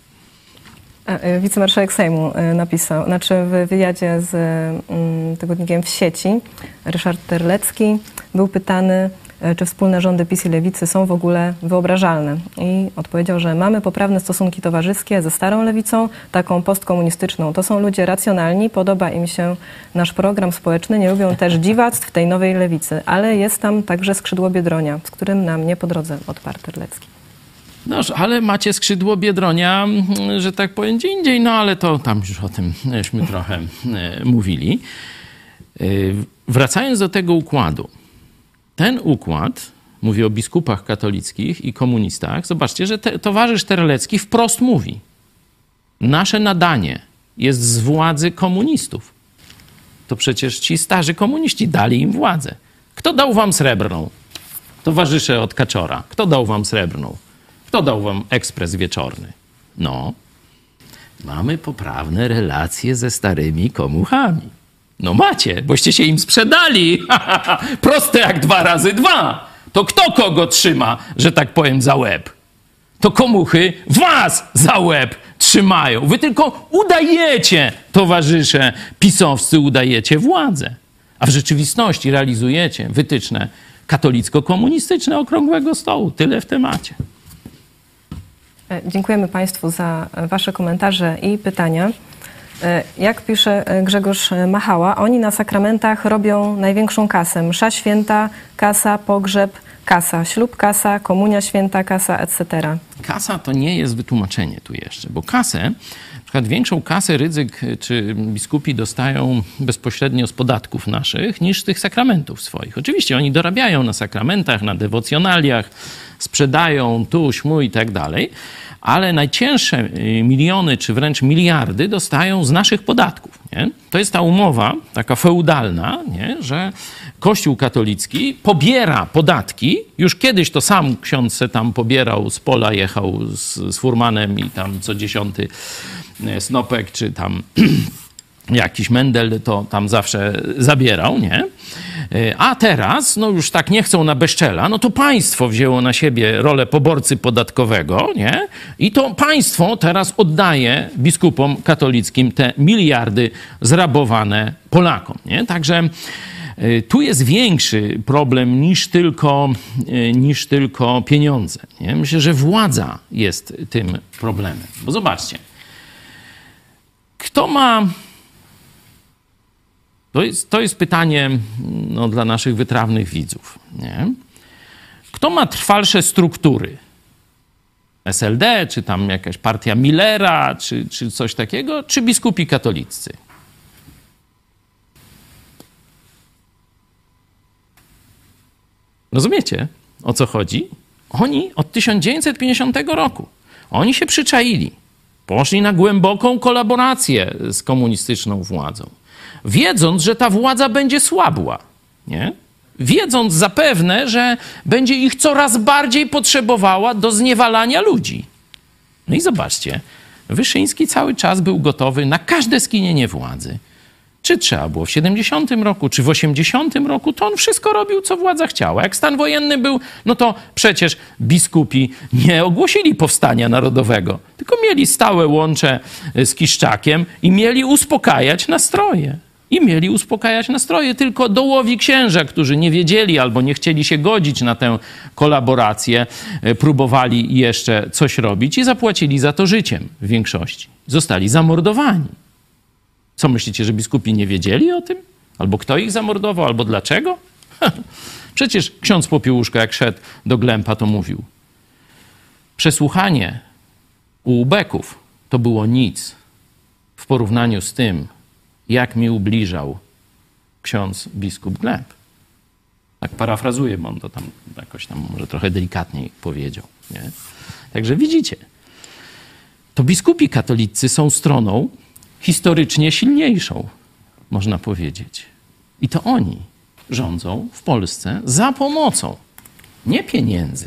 E, Wicemarszałek Sejmu e, napisał, znaczy w wywiadzie z mm, tygodnikiem W sieci, Ryszard Terlecki był pytany, e, czy wspólne rządy PiS i Lewicy są w ogóle wyobrażalne. I odpowiedział, że mamy poprawne stosunki towarzyskie ze starą lewicą, taką postkomunistyczną. To są ludzie racjonalni, podoba im się nasz program społeczny, nie lubią też dziwactw tej nowej lewicy, ale jest tam także skrzydło Biedronia, z którym nam nie po drodze, odparł Terlecki. Noż, ale macie skrzydło Biedronia, że tak powiem, gdzie indziej, no ale to tam już o tym żeśmy trochę e, mówili. E, wracając do tego układu. Ten układ, mówię o biskupach katolickich i komunistach, zobaczcie, że te, towarzysz Terlecki wprost mówi. Nasze nadanie jest z władzy komunistów. To przecież ci starzy komuniści dali im władzę. Kto dał wam srebrną? Towarzysze od Kaczora. Kto dał wam srebrną? Kto dał wam ekspres wieczorny? No, mamy poprawne relacje ze starymi komuchami. No macie, boście się im sprzedali. Proste jak dwa razy dwa. To kto kogo trzyma, że tak powiem, za łeb? To komuchy was za łeb trzymają. Wy tylko udajecie, towarzysze pisowscy, udajecie władzę. A w rzeczywistości realizujecie wytyczne katolicko-komunistyczne Okrągłego Stołu. Tyle w temacie. Dziękujemy Państwu za Wasze komentarze i pytania. Jak pisze Grzegorz Machała, oni na sakramentach robią największą kasę. Msza święta, kasa, pogrzeb, kasa, ślub, kasa, komunia święta, kasa, et cetera. Kasa to nie jest wytłumaczenie tu jeszcze, bo kasę, na przykład większą kasę Rydzyk czy biskupi dostają bezpośrednio z podatków naszych niż z tych sakramentów swoich. Oczywiście oni dorabiają na sakramentach, na dewocjonaliach, sprzedają tu, śmu i tak dalej, ale najcięższe miliony czy wręcz miliardy dostają z naszych podatków. Nie? To jest ta umowa taka feudalna, nie? Że Kościół katolicki pobiera podatki. Już kiedyś to sam ksiądz se tam pobierał, z pola jechał z, z furmanem i tam co dziesiąty snopek czy tam jakiś mendel to tam zawsze zabierał, nie? A teraz, no już tak nie chcą na bezczela, no to państwo wzięło na siebie rolę poborcy podatkowego, nie? I to państwo teraz oddaje biskupom katolickim te miliardy zrabowane Polakom, nie? Także tu jest większy problem niż tylko, niż tylko pieniądze, nie? Myślę, że władza jest tym problemem. Bo zobaczcie, kto ma... To jest, to jest pytanie no, dla naszych wytrawnych widzów. Nie? Kto ma trwalsze struktury? S L D, czy tam jakaś partia Millera, czy, czy coś takiego, czy biskupi katolicy? Rozumiecie, o co chodzi? Oni od tysiąc dziewięćset pięćdziesiątego roku, oni się przyczaili. Poszli na głęboką kolaborację z komunistyczną władzą. Wiedząc, że ta władza będzie słabła, nie? Wiedząc zapewne, że będzie ich coraz bardziej potrzebowała do zniewalania ludzi. No i zobaczcie, Wyszyński cały czas był gotowy na każde skinienie władzy. Czy trzeba było w siedemdziesiątym roku, czy w osiemdziesiątym roku, to on wszystko robił, co władza chciała. Jak stan wojenny był, no to przecież biskupi nie ogłosili powstania narodowego, tylko mieli stałe łącze z Kiszczakiem i mieli uspokajać nastroje. i mieli uspokajać nastroje. Tylko dołowi księża, którzy nie wiedzieli albo nie chcieli się godzić na tę kolaborację, próbowali jeszcze coś robić i zapłacili za to życiem w większości. Zostali zamordowani. Co myślicie, że biskupi nie wiedzieli o tym? Albo kto ich zamordował, albo dlaczego? Przecież ksiądz Popiełuszko, jak szedł do Glępa, to mówił: przesłuchanie u ubeków to było nic w porównaniu z tym, jak mi ubliżał ksiądz biskup Glęb. Tak parafrazuję, bo on to tam jakoś tam może trochę delikatniej powiedział. Nie? Także widzicie, to biskupi katolicy są stroną historycznie silniejszą, można powiedzieć. I to oni rządzą w Polsce za pomocą nie pieniędzy,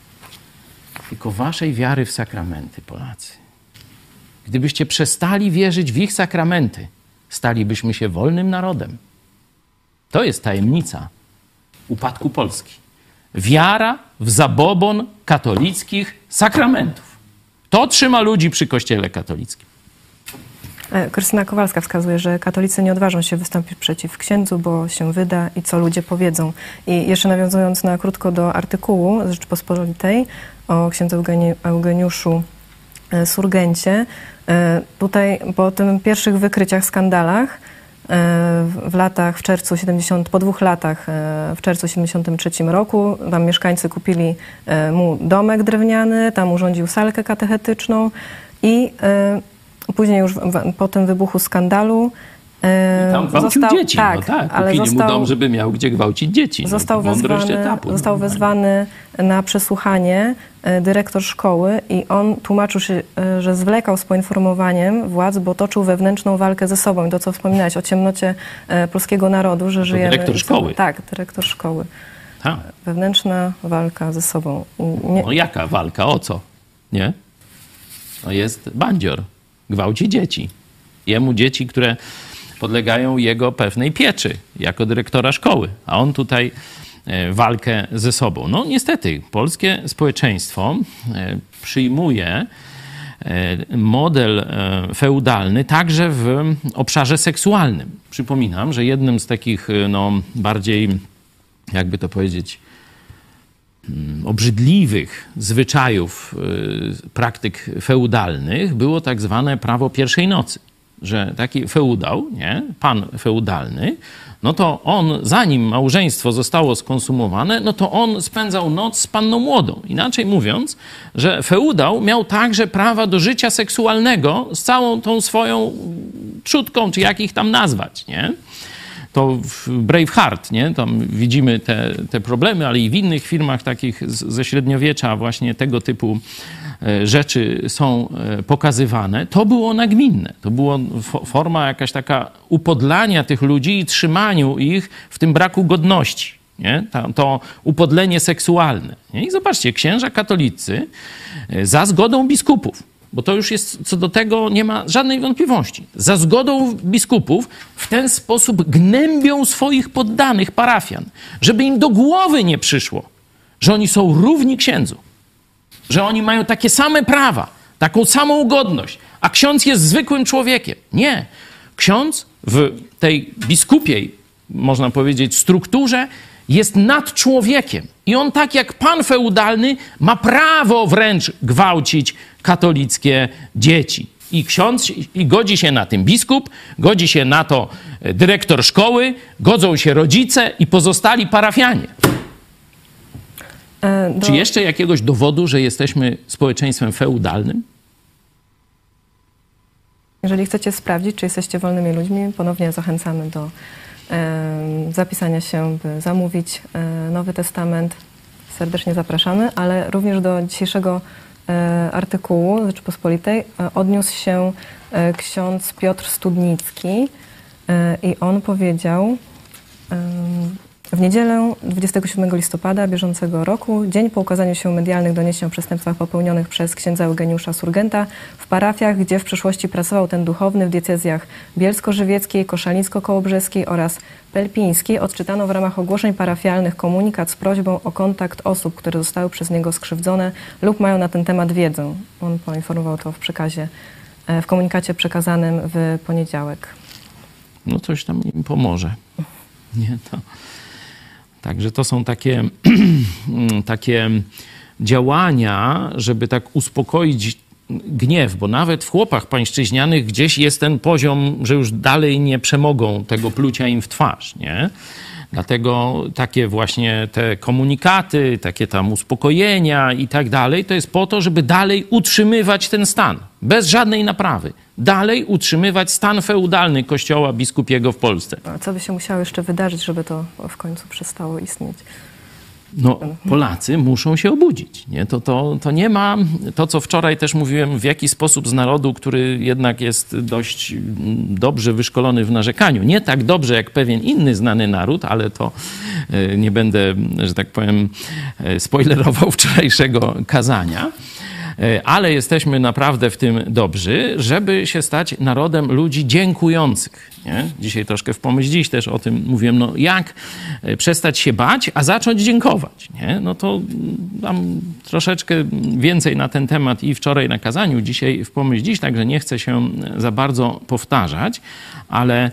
tylko waszej wiary w sakramenty, Polacy. Gdybyście przestali wierzyć w ich sakramenty, stalibyśmy się wolnym narodem. To jest tajemnica upadku Polski. Wiara w zabobon katolickich sakramentów. To trzyma ludzi przy Kościele katolickim. Krystyna Kowalska wskazuje, że katolicy nie odważą się wystąpić przeciw księdzu, bo się wyda i co ludzie powiedzą. I jeszcze nawiązując na krótko do artykułu z Rzeczpospolitej o księdzu Eugeni- Eugeniuszu Surgencie, tutaj po tym pierwszych wykryciach, skandalach w latach, w czerwcu siedemdziesiątym, po dwóch latach, w czerwcu siedemdziesiątym trzecim roku, tam mieszkańcy kupili mu domek drewniany, tam urządził salkę katechetyczną i później już po tym wybuchu skandalu I tam gwałcił został, dzieci. tak, no tak, ale kupili został, mu dom, żeby miał gdzie gwałcić dzieci. No, został wezwany, etapu, został wezwany na przesłuchanie dyrektor szkoły i on tłumaczył się, że zwlekał z poinformowaniem władz, bo toczył wewnętrzną walkę ze sobą. I to, co wspominałeś o ciemnocie polskiego narodu, że żyjemy... Dyrektor szkoły. Tak, dyrektor szkoły. Ha. Wewnętrzna walka ze sobą. Nie... No jaka walka? O co? Nie? No jest bandzior. Gwałci dzieci. Jemu dzieci, które podlegają jego pewnej pieczy jako dyrektora szkoły. A on tutaj walkę ze sobą. No niestety, polskie społeczeństwo przyjmuje model feudalny także w obszarze seksualnym. Przypominam, że jednym z takich no, bardziej, jakby to powiedzieć, obrzydliwych zwyczajów, praktyk feudalnych było tak zwane prawo pierwszej nocy. Że taki feudał, nie, pan feudalny, no to on, zanim małżeństwo zostało skonsumowane, no to on spędzał noc z panną młodą. Inaczej mówiąc, że feudał miał także prawa do życia seksualnego z całą tą swoją trzutką, czy jak ich tam nazwać, nie? To w Braveheart, nie? Tam widzimy te, te problemy, ale i w innych filmach takich z, ze średniowiecza właśnie tego typu rzeczy są pokazywane. To było nagminne. To była forma jakaś taka upodlania tych ludzi i trzymaniu ich w tym braku godności. Nie? To, to upodlenie seksualne. Nie? I zobaczcie, księża katolicy za zgodą biskupów, bo to już jest, co do tego nie ma żadnej wątpliwości. Za zgodą biskupów w ten sposób gnębią swoich poddanych parafian, żeby im do głowy nie przyszło, że oni są równi księdzu, że oni mają takie same prawa, taką samą godność, a ksiądz jest zwykłym człowiekiem. Nie. Ksiądz w tej biskupiej, można powiedzieć, strukturze jest nad człowiekiem. I on tak jak pan feudalny ma prawo wręcz gwałcić katolickie dzieci. I ksiądz, i godzi się na tym biskup, godzi się na to dyrektor szkoły, godzą się rodzice i pozostali parafianie. Do... Czy jeszcze jakiegoś dowodu, że jesteśmy społeczeństwem feudalnym? Jeżeli chcecie sprawdzić, czy jesteście wolnymi ludźmi, ponownie zachęcamy do e, zapisania się, by zamówić e, Nowy Testament. Serdecznie zapraszamy, ale również do dzisiejszego e, artykułu Rzeczypospolitej e, odniósł się e, ksiądz Piotr Studnicki e, i on powiedział... E, W niedzielę dwudziestego siódmego listopada bieżącego roku, dzień po ukazaniu się medialnych doniesień o przestępstwach popełnionych przez księdza Eugeniusza Surgenta w parafiach, gdzie w przeszłości pracował ten duchowny w diecezjach bielsko-żywieckiej, koszalińsko-kołobrzeskiej oraz pelpińskiej, odczytano w ramach ogłoszeń parafialnych komunikat z prośbą o kontakt osób, które zostały przez niego skrzywdzone lub mają na ten temat wiedzę. On poinformował to w przekazie, w komunikacie przekazanym w poniedziałek. no coś tam im pomoże. Nie, to... Także to są takie, takie działania, żeby tak uspokoić gniew, bo nawet w chłopach pańszczyźnianych gdzieś jest ten poziom, że już dalej nie przemogą tego plucia im w twarz, nie? Dlatego takie właśnie te komunikaty, takie tam uspokojenia i tak dalej, to jest po to, żeby dalej utrzymywać ten stan, bez żadnej naprawy. Dalej utrzymywać stan feudalny Kościoła biskupiego w Polsce. A co by się musiało jeszcze wydarzyć, żeby to w końcu przestało istnieć? No, Polacy muszą się obudzić. Nie? To, to, to nie ma, to co wczoraj też mówiłem, w jaki sposób z narodu, który jednak jest dość dobrze wyszkolony w narzekaniu. Nie tak dobrze jak pewien inny znany naród, ale to nie będę, że tak powiem, spoilerował wczorajszego kazania. Ale jesteśmy naprawdę w tym dobrzy, żeby się stać narodem ludzi dziękujących. Nie? Dzisiaj troszkę w Pomyśl Dziś też o tym mówiłem, no jak przestać się bać, a zacząć dziękować. Nie? No to tam troszeczkę więcej na ten temat i wczoraj na kazaniu, dzisiaj w Pomyśl Dziś, także nie chcę się za bardzo powtarzać, ale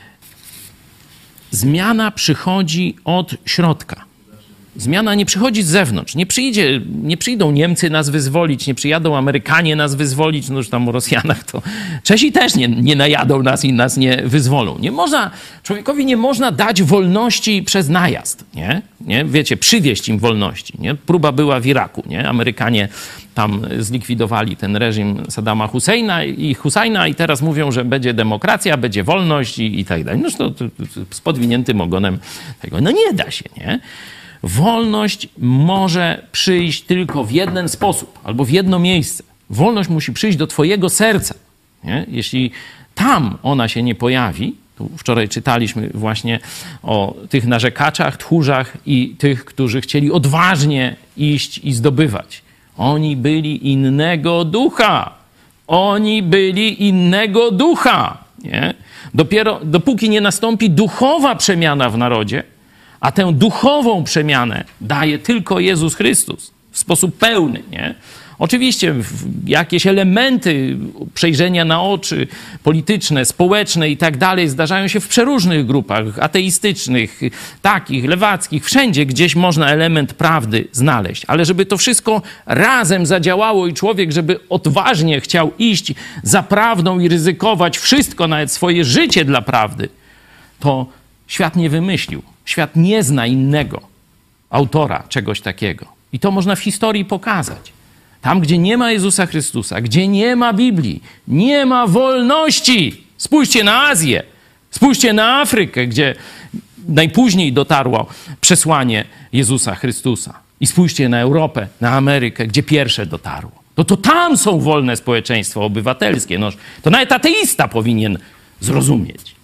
zmiana przychodzi od środka. Zmiana nie przychodzi z zewnątrz. Nie przyjdzie, nie przyjdą Niemcy nas wyzwolić, nie przyjadą Amerykanie nas wyzwolić, no już tam o Rosjanach to Czesi też nie, nie najadą nas i nas nie wyzwolą. Nie można, człowiekowi nie można dać wolności przez najazd, nie? Nie? Wiecie, przywieść im wolności, nie? Próba była w Iraku, nie? Amerykanie tam zlikwidowali ten reżim Saddama Husseina i Husajna i teraz mówią, że będzie demokracja, będzie wolność i, i tak dalej. No to, to, to z podwiniętym ogonem tego. No nie da się, nie? Wolność może przyjść tylko w jeden sposób albo w jedno miejsce. Wolność musi przyjść do twojego serca. Nie? Jeśli tam ona się nie pojawi, tu wczoraj czytaliśmy właśnie o tych narzekaczach, tchórzach i tych, którzy chcieli odważnie iść i zdobywać. Oni byli innego ducha. Oni byli innego ducha. Nie? Dopiero dopóki nie nastąpi duchowa przemiana w narodzie, a tę duchową przemianę daje tylko Jezus Chrystus w sposób pełny, nie? Oczywiście jakieś elementy przejrzenia na oczy polityczne, społeczne i tak dalej zdarzają się w przeróżnych grupach ateistycznych, takich, lewackich, wszędzie gdzieś można element prawdy znaleźć. Ale żeby to wszystko razem zadziałało i człowiek, żeby odważnie chciał iść za prawdą i ryzykować wszystko, nawet swoje życie dla prawdy, to świat nie wymyślił. Świat nie zna innego autora czegoś takiego. I to można w historii pokazać. Tam, gdzie nie ma Jezusa Chrystusa, gdzie nie ma Biblii, nie ma wolności. Spójrzcie na Azję, spójrzcie na Afrykę, gdzie najpóźniej dotarło przesłanie Jezusa Chrystusa. I spójrzcie na Europę, na Amerykę, gdzie pierwsze dotarło. No to tam są wolne społeczeństwa obywatelskie. No, to nawet ateista powinien zrozumieć.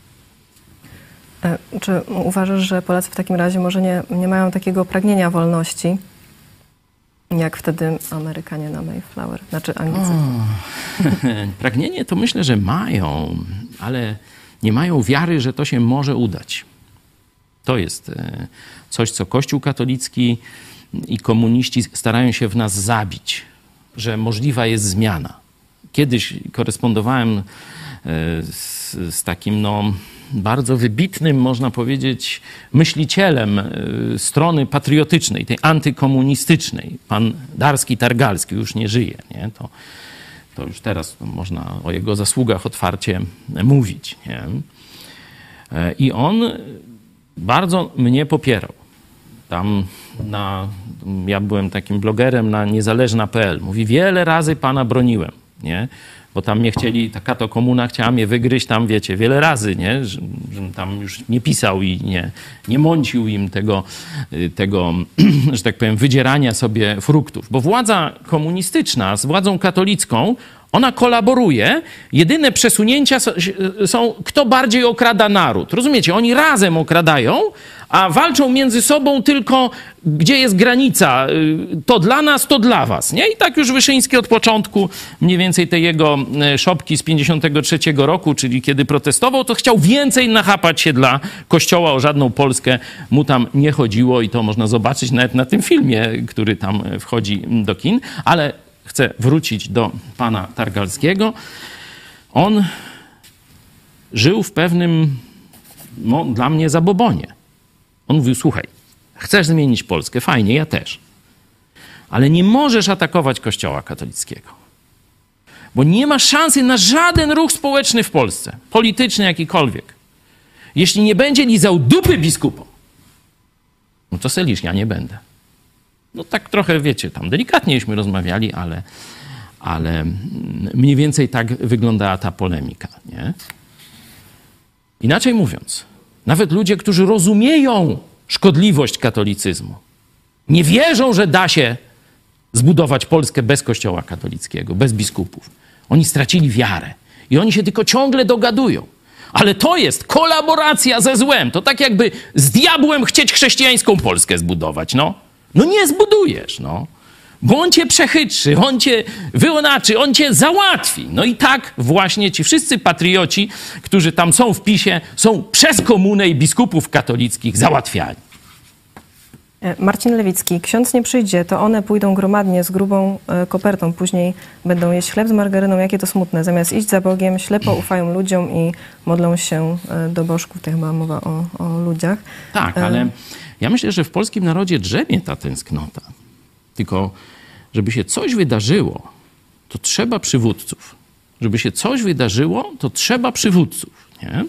Czy uważasz, że Polacy w takim razie może nie, nie mają takiego pragnienia wolności, jak wtedy Amerykanie na Mayflower, znaczy Anglicy? Pragnienie to myślę, że mają, ale nie mają wiary, że to się może udać. To jest coś, co Kościół katolicki i komuniści starają się w nas zabić, że możliwa jest zmiana. Kiedyś korespondowałem z, z takim, no, bardzo wybitnym, można powiedzieć, myślicielem strony patriotycznej, tej antykomunistycznej. Pan Darski-Targalski już nie żyje, nie? To, to już teraz można o jego zasługach otwarcie mówić, nie? I on bardzo mnie popierał. Tam na, ja byłem takim blogerem na niezależna kropka p l. Mówi, wiele razy pana broniłem, nie? Bo tam mnie chcieli, taka to komuna chciała mnie wygryźć tam, wiecie, wiele razy, nie? Że, żebym tam już nie pisał i nie, nie mącił im tego, tego, że tak powiem, wydzierania sobie fruktów. Bo władza komunistyczna z władzą katolicką, ona kolaboruje. Jedyne przesunięcia są, kto bardziej okrada naród. Rozumiecie? Oni razem okradają, a walczą między sobą tylko, gdzie jest granica. To dla nas, to dla was. Nie? I tak już Wyszyński od początku, mniej więcej tej jego szopki z pięćdziesiątego trzeciego roku, czyli kiedy protestował, to chciał więcej nachapać się dla Kościoła. O żadną Polskę mu tam nie chodziło i to można zobaczyć nawet na tym filmie, który tam wchodzi do kin. Ale chcę wrócić do pana Targalskiego. On żył w pewnym no, dla mnie zabobonie. On mówił, słuchaj, chcesz zmienić Polskę? Fajnie, ja też. Ale nie możesz atakować Kościoła katolickiego. Bo nie ma szansy na żaden ruch społeczny w Polsce, polityczny jakikolwiek. Jeśli nie będzie lizał dupy biskupom, no to se lisz, ja nie będę. No tak trochę, wiecie, tam delikatniejśmy rozmawiali, ale, ale mniej więcej tak wyglądała ta polemika, nie? Inaczej mówiąc, nawet ludzie, którzy rozumieją szkodliwość katolicyzmu, nie wierzą, że da się zbudować Polskę bez Kościoła katolickiego, bez biskupów. Oni stracili wiarę i oni się tylko ciągle dogadują. Ale to jest kolaboracja ze złem. To tak jakby z diabłem chcieć chrześcijańską Polskę zbudować, no. No nie zbudujesz, no. Bo on cię przechytrzy, on cię wyonaczy, on cię załatwi. No i tak właśnie ci wszyscy patrioci, którzy tam są w PiSie, są przez komunę i biskupów katolickich załatwiani. Marcin Lewicki, ksiądz nie przyjdzie, to one pójdą gromadnie z grubą e, kopertą, później będą jeść chleb z margaryną, jakie to smutne. Zamiast iść za Bogiem, ślepo ufają ludziom i modlą się e, do bożków. Tutaj chyba mowa o, o ludziach. Tak, ale ja myślę, że w polskim narodzie drzemie ta tęsknota. Tylko, żeby się coś wydarzyło, to trzeba przywódców. Żeby się coś wydarzyło, to trzeba przywódców, nie?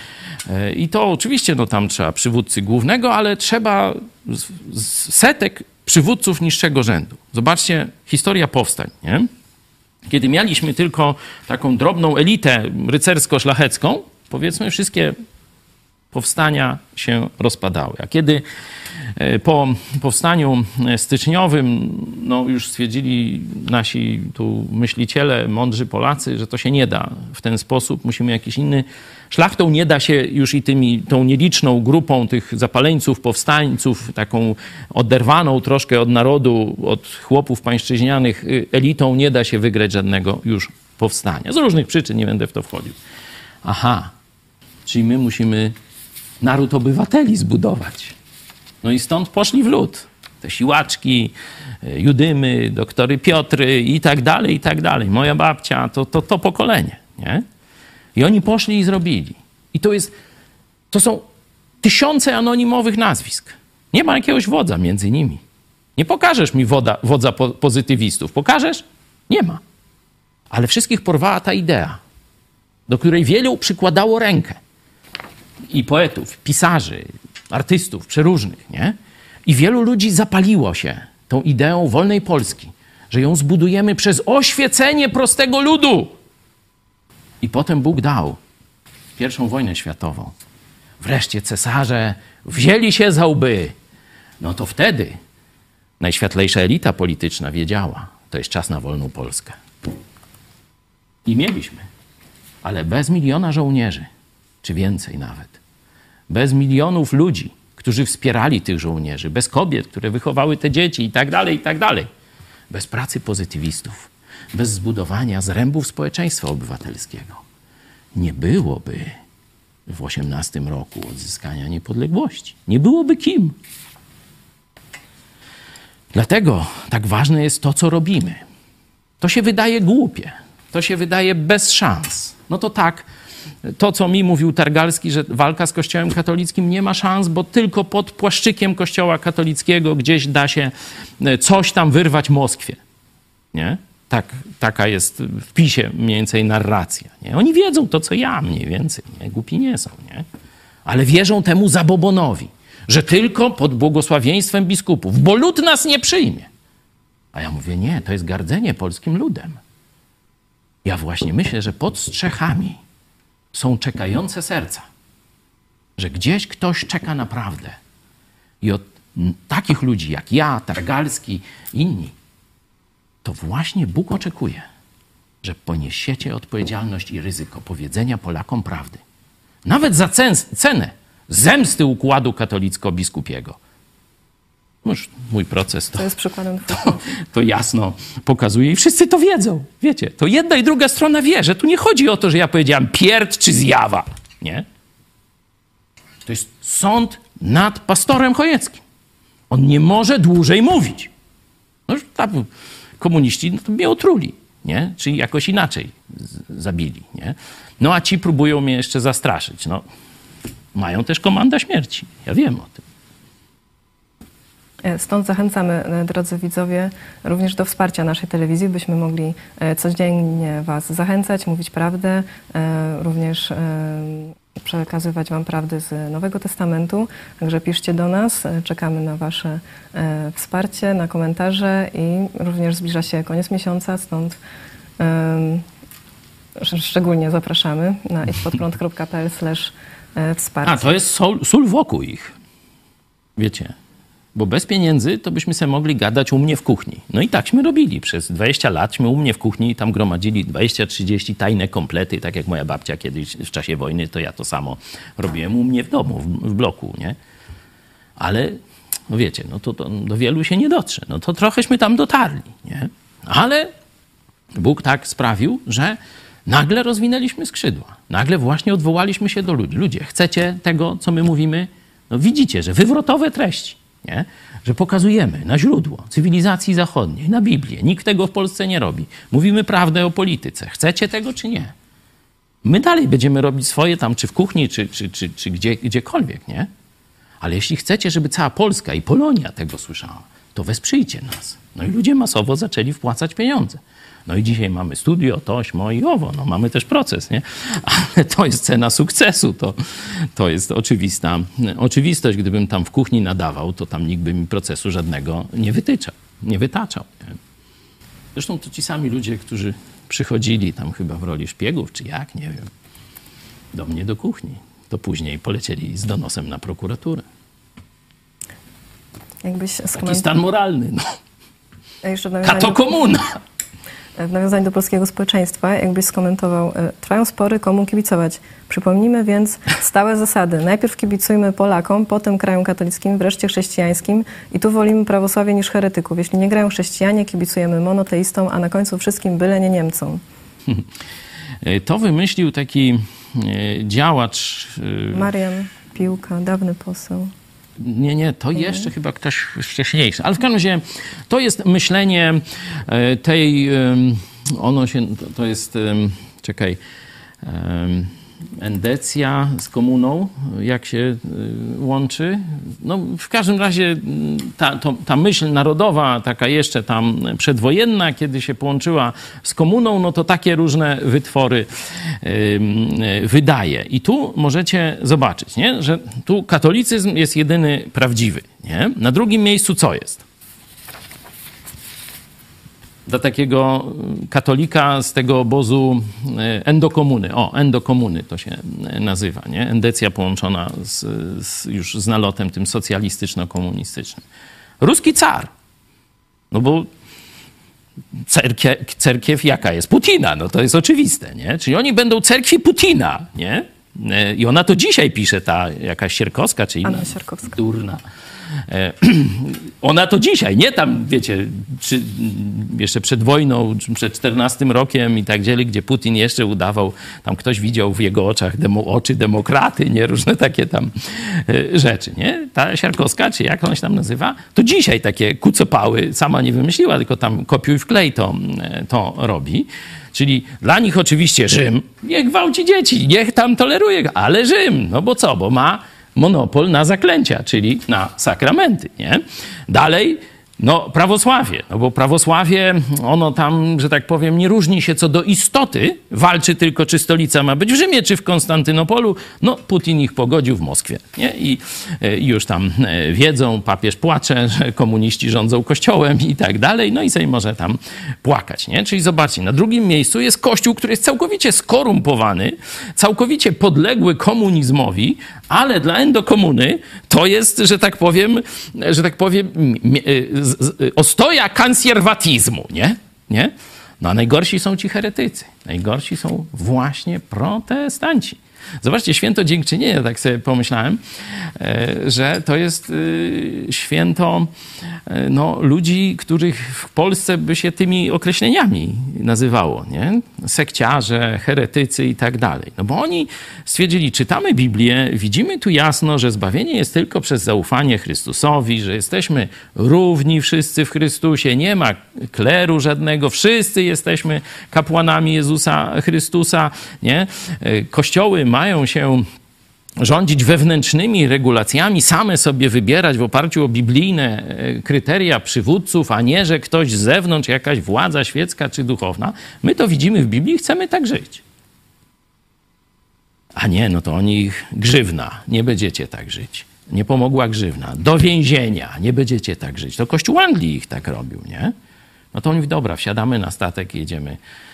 I to oczywiście, no tam trzeba przywódcy głównego, ale trzeba setek przywódców niższego rzędu. Zobaczcie, historia powstań, nie? Kiedy mieliśmy tylko taką drobną elitę rycersko-szlachecką, powiedzmy, wszystkie powstania się rozpadały. A kiedy po powstaniu styczniowym no już stwierdzili nasi tu myśliciele, mądrzy Polacy, że to się nie da w ten sposób, musimy jakiś inny... Szlachtą nie da się już i tymi, tą nieliczną grupą tych zapaleńców, powstańców, taką oderwaną troszkę od narodu, od chłopów pańszczyźnianych elitą nie da się wygrać żadnego już powstania. Z różnych przyczyn, nie będę w to wchodził. Aha, czyli my musimy naród obywateli zbudować. No i stąd poszli w lód. Te siłaczki, Judymy, doktory Piotry i tak dalej, i tak dalej. Moja babcia, to, to, to pokolenie, nie? I oni poszli i zrobili. I to jest, to są tysiące anonimowych nazwisk. Nie ma jakiegoś wodza między nimi. Nie pokażesz mi woda, wodza po, pozytywistów. Pokażesz? Nie ma. Ale wszystkich porwała ta idea, do której wielu przykładało rękę. I poetów, pisarzy, artystów przeróżnych, nie? I wielu ludzi zapaliło się tą ideą wolnej Polski, że ją zbudujemy przez oświecenie prostego ludu. I potem Bóg dał pierwszą wojnę światową. Wreszcie cesarze wzięli się za łby. No to wtedy najświetlejsza elita polityczna wiedziała, to jest czas na wolną Polskę. I mieliśmy, ale bez miliona żołnierzy, czy więcej nawet. Bez milionów ludzi, którzy wspierali tych żołnierzy, bez kobiet, które wychowały te dzieci i tak dalej, i tak dalej. Bez pracy pozytywistów, bez zbudowania zrębów społeczeństwa obywatelskiego. Nie byłoby w osiemnastym roku odzyskania niepodległości. Nie byłoby kim. Dlatego tak ważne jest to, co robimy. To się wydaje głupie. To się wydaje bez szans. No to tak, to co mi mówił Targalski, że walka z Kościołem katolickim nie ma szans, bo tylko pod płaszczykiem Kościoła katolickiego gdzieś da się coś tam wyrwać Moskwie. Nie? Tak, taka jest w PiSie mniej więcej narracja. Nie? Oni wiedzą to, co ja mniej więcej. Nie? Głupi nie są. Nie? Ale wierzą temu zabobonowi, że tylko pod błogosławieństwem biskupów, bo lud nas nie przyjmie. A ja mówię, nie, to jest gardzenie polskim ludem. Ja właśnie myślę, że pod strzechami są czekające serca, że gdzieś ktoś czeka naprawdę. I od takich ludzi jak ja, Targalski, inni, to właśnie Bóg oczekuje, że poniesiecie odpowiedzialność i ryzyko powiedzenia Polakom prawdy. Nawet za cenę zemsty układu katolicko-biskupiego. Już mój proces to, to jest przykładem to, to jasno pokazuje i wszyscy to wiedzą. Wiecie, to jedna i druga strona wie, że tu nie chodzi o to, że ja powiedziałam pierd czy zjawa. Nie. To jest sąd nad pastorem Chojeckim. On nie może dłużej mówić. No już tam komuniści no to mnie otruli, nie? Czyli jakoś inaczej z- zabili, nie? No a ci próbują mnie jeszcze zastraszyć. No, mają też komanda śmierci. Ja wiem o tym. Stąd zachęcamy, drodzy widzowie, również do wsparcia naszej telewizji, byśmy mogli codziennie Was zachęcać, mówić prawdę, również przekazywać Wam prawdy z Nowego Testamentu. Także piszcie do nas, czekamy na Wasze wsparcie, na komentarze i również zbliża się koniec miesiąca, stąd szczególnie zapraszamy na idźpodprąd kropka p l slash wsparcie. A, to jest sól, sól wokół ich. Wiecie? Bo bez pieniędzy to byśmy sobie mogli gadać u mnie w kuchni. No i takśmy robili. Przez dwadzieścia latśmy u mnie w kuchni tam gromadzili dwadzieścia trzydzieści tajne komplety, tak jak moja babcia kiedyś w czasie wojny, to ja to samo robiłem u mnie w domu, w, w bloku, nie? Ale, no wiecie, no to, to do wielu się nie dotrze. No to trochęśmy tam dotarli, nie? Ale Bóg tak sprawił, że nagle rozwinęliśmy skrzydła. Nagle właśnie odwołaliśmy się do ludzi. Ludzie, chcecie tego, co my mówimy? No widzicie, że wywrotowe treści. Nie? Że pokazujemy na źródło cywilizacji zachodniej, na Biblię. Nikt tego w Polsce nie robi. Mówimy prawdę o polityce. Chcecie tego, czy nie? My dalej będziemy robić swoje tam, czy w kuchni, czy, czy, czy, czy gdzie, gdziekolwiek, nie? Ale jeśli chcecie, żeby cała Polska i Polonia tego słyszała, to wesprzyjcie nas. No i ludzie masowo zaczęli wpłacać pieniądze. No i dzisiaj mamy studio, to, śmo i owo. No mamy też proces, nie? Ale to jest cena sukcesu. To, to jest oczywista oczywistość. Gdybym tam w kuchni nadawał, to tam nikt by mi procesu żadnego nie wytyczał, nie wytaczał. Nie? Zresztą to ci sami ludzie, którzy przychodzili tam chyba w roli szpiegów, czy jak, nie wiem, do mnie do kuchni, to później polecieli z donosem na prokuraturę. Jakbyś Taki stan moralny, no. Kato komuna! W nawiązaniu do polskiego społeczeństwa, jakbyś skomentował, trwają spory, komu kibicować. Przypomnijmy więc stałe zasady. Najpierw kibicujmy Polakom, potem krajom katolickim, wreszcie chrześcijańskim i tu wolimy prawosławie niż heretyków. Jeśli nie grają chrześcijanie, kibicujemy monoteistom, a na końcu wszystkim byle nie Niemcom. To wymyślił taki działacz... Marian Piłka, dawny poseł. Nie, nie, to jeszcze chyba ktoś wcześniejszy. Ale w każdym razie to jest myślenie tej, ono się, to jest, czekaj, endecja z komuną, jak się łączy. No, w każdym razie ta, to, ta myśl narodowa, taka jeszcze tam przedwojenna, kiedy się połączyła z komuną, no to takie różne wytwory wydaje. I tu możecie zobaczyć, nie? Że tu katolicyzm jest jedyny prawdziwy. Nie? Na drugim miejscu co jest? Dla takiego katolika z tego obozu endokomuny. O, endokomuny to się nazywa, nie? Endecja połączona z, z, już z nalotem tym socjalistyczno-komunistycznym. Ruski car. No bo cerkiew, cerkiew jaka jest? Putina. No to jest oczywiste, nie? Czyli oni będą cerkwi Putina, nie? I ona to dzisiaj pisze, ta jakaś Sierkowska, czy inna. Anna Sierkowska. Durna. Ona to dzisiaj, nie tam, wiecie, czy jeszcze przed wojną, czy przed czternastym rokiem i tak dalej, gdzie Putin jeszcze udawał, tam ktoś widział w jego oczach demo, oczy demokraty, nie? Różne takie tam rzeczy, nie? Ta Siarkowska, czy jak ona się tam nazywa, to dzisiaj takie kucopały sama nie wymyśliła, tylko tam kopiuj wklej to, to robi. Czyli dla nich oczywiście Rzym, niech gwałci dzieci, niech tam toleruje, ale Rzym, no bo co, bo ma monopol na zaklęcia, czyli na sakramenty, nie? Dalej, no prawosławie, no bo prawosławie, ono tam, że tak powiem, nie różni się co do istoty, walczy tylko, czy stolica ma być w Rzymie, czy w Konstantynopolu. No Putin ich pogodził w Moskwie, nie? I, i już tam wiedzą, papież płacze, że komuniści rządzą kościołem i tak dalej, no i sobie może tam płakać, nie? Czyli zobaczcie, na drugim miejscu jest kościół, który jest całkowicie skorumpowany, całkowicie podległy komunizmowi, ale dla endokomuny to jest, że tak powiem, że tak powiem, ostoja konserwatyzmu, nie? nie? No a najgorsi są ci heretycy. Najgorsi są właśnie protestanci. Zobaczcie, święto dziękczynienia, tak sobie pomyślałem, że to jest święto no, ludzi, których w Polsce by się tymi określeniami nazywało, nie? Sekciarze, heretycy i tak dalej. No bo oni stwierdzili, czytamy Biblię, widzimy tu jasno, że zbawienie jest tylko przez zaufanie Chrystusowi, że jesteśmy równi wszyscy w Chrystusie, nie ma kleru żadnego, wszyscy jesteśmy kapłanami Jezusa Chrystusa, nie? Kościoły mają się rządzić wewnętrznymi regulacjami, same sobie wybierać w oparciu o biblijne kryteria przywódców, a nie, że ktoś z zewnątrz, jakaś władza świecka czy duchowna. My to widzimy w Biblii i chcemy tak żyć. A nie, no to oni ich grzywna, nie będziecie tak żyć. Nie pomogła grzywna. Do więzienia, nie będziecie tak żyć. To Kościół Anglii ich tak robił, nie? No to oni mówi, dobra, wsiadamy na statek i jedziemy.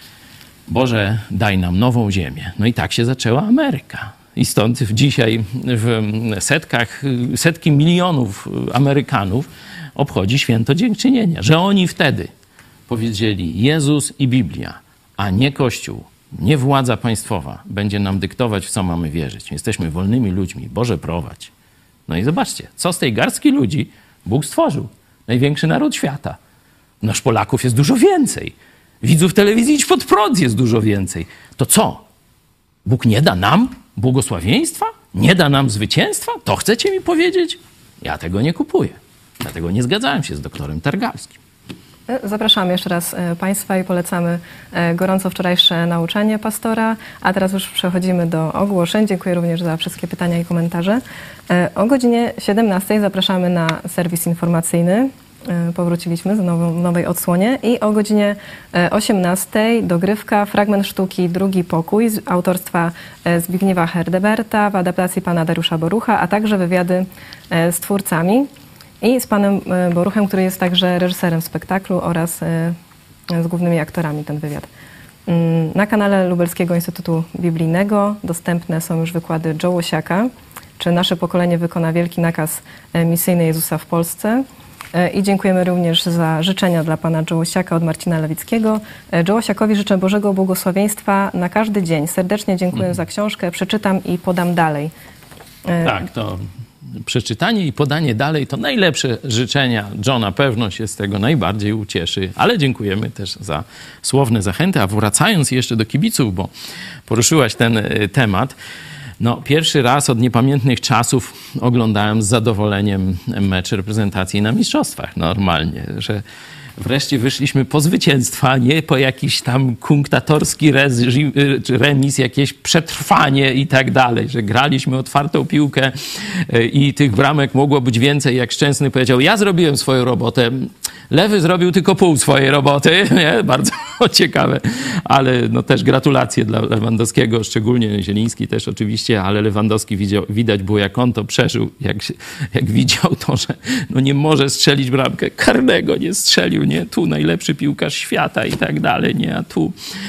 Boże, daj nam nową ziemię. No i tak się zaczęła Ameryka. I stąd dzisiaj w setkach, setki milionów Amerykanów obchodzi święto dziękczynienia. Że oni wtedy powiedzieli Jezus i Biblia, a nie Kościół, nie władza państwowa będzie nam dyktować, w co mamy wierzyć. Jesteśmy wolnymi ludźmi. Boże, prowadź. No i zobaczcie, co z tej garstki ludzi Bóg stworzył. Największy naród świata. Nasz Polaków jest dużo więcej. Widzów telewizji Idź Pod Prąd jest dużo więcej. To co? Bóg nie da nam błogosławieństwa? Nie da nam zwycięstwa? To chcecie mi powiedzieć? Ja tego nie kupuję. Dlatego nie zgadzałem się z doktorem Targalskim. Zapraszamy jeszcze raz Państwa i polecamy gorąco wczorajsze nauczanie pastora, a teraz już przechodzimy do ogłoszeń. Dziękuję również za wszystkie pytania i komentarze. O godzinie siedemnastej zapraszamy na serwis informacyjny. Powróciliśmy z nową, w nowej odsłonie i o godzinie osiemnastej dogrywka, fragment sztuki Drugi pokój z autorstwa Zbigniewa Herdeberta w adaptacji pana Dariusza Borucha, a także wywiady z twórcami i z panem Boruchem, który jest także reżyserem spektaklu oraz z głównymi aktorami ten wywiad. Na kanale Lubelskiego Instytutu Biblijnego dostępne są już wykłady Joe Łosiaka, czy Nasze pokolenie wykona wielki nakaz misyjny Jezusa w Polsce. I dziękujemy również za życzenia dla pana Joe Łosiaka od Marcina Lewickiego. Joe Łosiakowi życzę Bożego błogosławieństwa na każdy dzień. Serdecznie dziękuję mm. za książkę. Przeczytam i podam dalej. Tak, to przeczytanie i podanie dalej to najlepsze życzenia. Joe na pewno się z tego najbardziej ucieszy, ale dziękujemy też za słowne zachęty. A wracając jeszcze do kibiców, bo poruszyłaś ten temat. No, pierwszy raz od niepamiętnych czasów oglądałem z zadowoleniem mecz reprezentacji na mistrzostwach normalnie, że wreszcie wyszliśmy po zwycięstwa, nie po jakiś tam kunktatorski remis, jakieś przetrwanie i tak dalej, że graliśmy otwartą piłkę i tych bramek mogło być więcej, jak Szczęsny powiedział, ja zrobiłem swoją robotę, Lewy zrobił tylko pół swojej roboty, nie? Bardzo ciekawe, ale no też gratulacje dla Lewandowskiego, szczególnie Zieliński też oczywiście, ale Lewandowski widział, widać było, jak on to przeżył, jak, jak widział to, że no nie może strzelić bramkę, karnego nie strzelił, nie? Tu najlepszy piłkarz świata i tak dalej, nie? A tu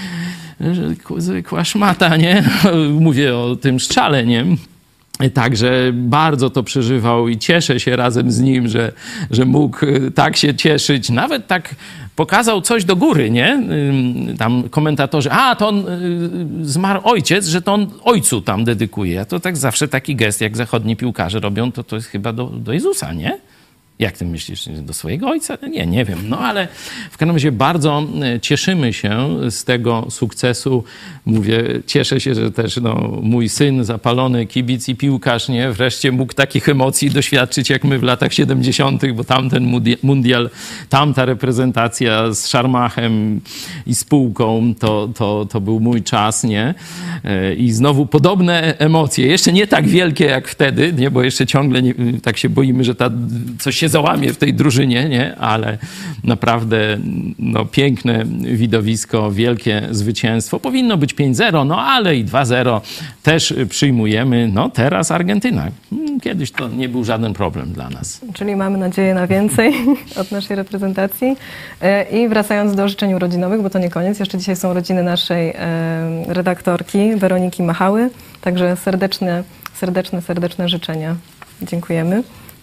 zwykła szmata, nie? Mówię o tym strzale, nie? Także bardzo to przeżywał i cieszę się razem z nim, że, że mógł tak się cieszyć. Nawet tak pokazał coś do góry, nie? Tam komentatorzy, a to on zmarł ojciec, że to on ojcu tam dedykuje. A to tak zawsze taki gest, jak zachodni piłkarze robią, to to jest chyba do, do Jezusa, nie? Jak ty myślisz, do swojego ojca? Nie, nie wiem. No ale w każdym razie bardzo cieszymy się z tego sukcesu. Mówię, cieszę się, że też no, mój syn, zapalony kibic i piłkarz, nie, wreszcie mógł takich emocji doświadczyć jak my w latach siedemdziesiątych, bo tamten mundial, tamta reprezentacja z Szarmachem i spółką, to, to, to był mój czas, nie? I znowu podobne emocje. Jeszcze nie tak wielkie jak wtedy, nie, bo jeszcze ciągle nie, tak się boimy, że ta, coś się załamie w tej drużynie, nie? Ale naprawdę no, piękne widowisko, wielkie zwycięstwo. Powinno być pięć zero, no ale i dwa zero też przyjmujemy. No teraz Argentyna. Kiedyś to nie był żaden problem dla nas. Czyli mamy nadzieję na więcej od naszej reprezentacji. I wracając do życzeń urodzinowych, bo to nie koniec, jeszcze dzisiaj są urodziny naszej redaktorki Weroniki Machały. Także serdeczne, serdeczne, serdeczne życzenia. Dziękujemy.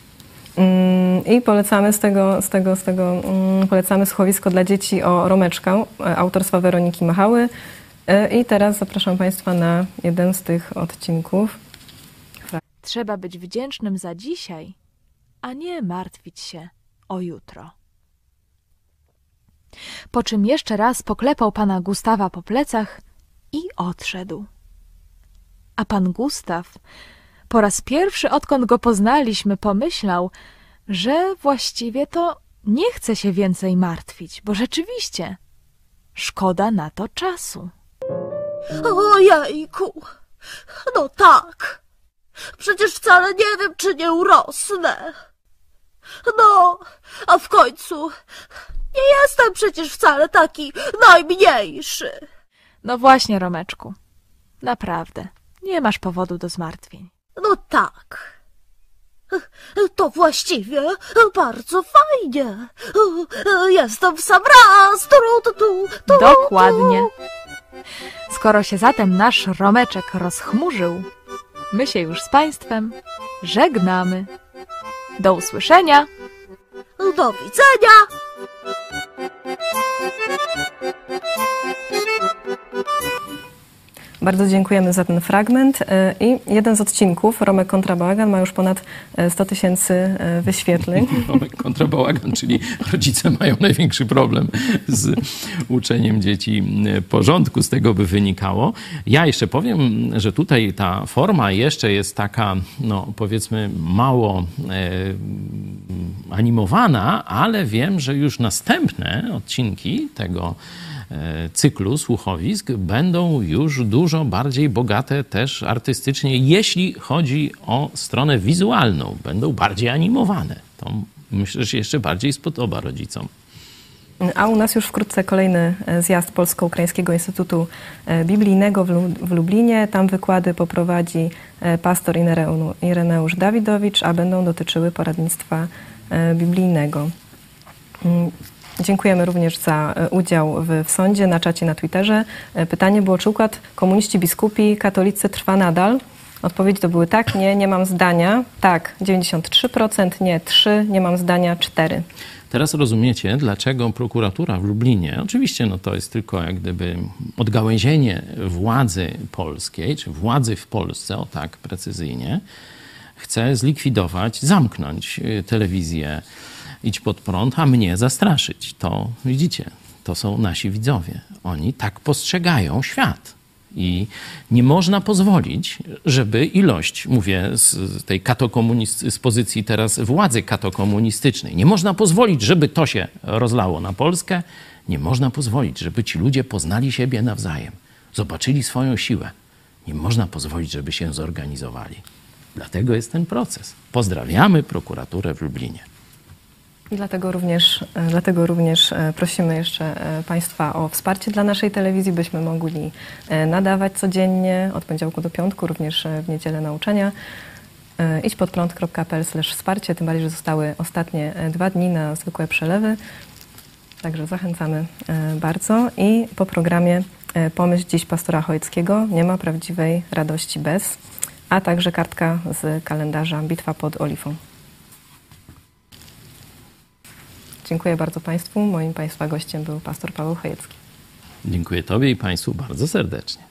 I polecamy z tego, z tego, z tego polecamy słuchowisko dla dzieci o Romeczkę autorstwa Weroniki Machały. I teraz zapraszam Państwa na jeden z tych odcinków. Trzeba być wdzięcznym za dzisiaj, a nie martwić się o jutro. Po czym jeszcze raz poklepał pana Gustawa po plecach i odszedł. A pan Gustaw po raz pierwszy, odkąd go poznaliśmy, pomyślał, że właściwie to nie chce się więcej martwić, bo rzeczywiście szkoda na to czasu. Ojejku, no tak. Przecież wcale nie wiem, czy nie urosnę. No, a w końcu nie jestem przecież wcale taki najmniejszy. No właśnie, Romeczku. Naprawdę, nie masz powodu do zmartwień. No tak. To właściwie bardzo fajnie. Jestem w sam raz. Tu, tu, tu, tu, Dokładnie. Skoro się zatem nasz Romeczek rozchmurzył, my się już z Państwem żegnamy. Do usłyszenia. Do widzenia. Bardzo dziękujemy za ten fragment i jeden z odcinków, Romek kontra Bałagan, ma już ponad sto tysięcy wyświetleń. Romek kontra Bałagan, czyli rodzice mają największy problem z uczeniem dzieci porządku, z tego by wynikało. Ja jeszcze powiem, że tutaj ta forma jeszcze jest taka, no powiedzmy mało e, animowana, ale wiem, że już następne odcinki tego cyklu słuchowisk będą już dużo bardziej bogate też artystycznie, jeśli chodzi o stronę wizualną. Będą bardziej animowane. To myślę, że się jeszcze bardziej spodoba rodzicom. A u nas już wkrótce kolejny zjazd Polsko-Ukraińskiego Instytutu Biblijnego w Lublinie. Tam wykłady poprowadzi pastor Ireneusz Dawidowicz, a będą dotyczyły poradnictwa biblijnego. Dziękujemy również za udział w, w sądzie, na czacie, na Twitterze. Pytanie było, czy układ komuniści biskupi katolicy trwa nadal? Odpowiedzi to były tak, nie, nie mam zdania. Tak, dziewięćdziesiąt trzy procent, nie, trzy, nie mam zdania, cztery. Teraz rozumiecie, dlaczego prokuratura w Lublinie, oczywiście no to jest tylko jak gdyby odgałęzienie władzy polskiej, czy władzy w Polsce, o tak precyzyjnie, chce zlikwidować, zamknąć telewizję Idź Pod Prąd, a mnie zastraszyć. To widzicie, to są nasi widzowie. Oni tak postrzegają świat. I nie można pozwolić, żeby ilość, mówię z tej katokomunist- z pozycji teraz władzy katokomunistycznej, nie można pozwolić, żeby to się rozlało na Polskę. Nie można pozwolić, żeby ci ludzie poznali siebie nawzajem, zobaczyli swoją siłę. Nie można pozwolić, żeby się zorganizowali. Dlatego jest ten proces. Pozdrawiamy prokuraturę w Lublinie. I dlatego również, dlatego również prosimy jeszcze Państwa o wsparcie dla naszej telewizji, byśmy mogli nadawać codziennie od poniedziałku do piątku, również w niedzielę nauczania. idź pod prąd kropka p l slash wsparcie, tym bardziej, że zostały ostatnie dwa dni na zwykłe przelewy. Także zachęcamy bardzo. I po programie Pomyśl dziś pastora Chojeckiego, nie ma prawdziwej radości bez, a także kartka z kalendarza Bitwa pod Oliwą. Dziękuję bardzo Państwu. Moim Państwa gościem był pastor Paweł Chojecki. Dziękuję Tobie i Państwu bardzo serdecznie.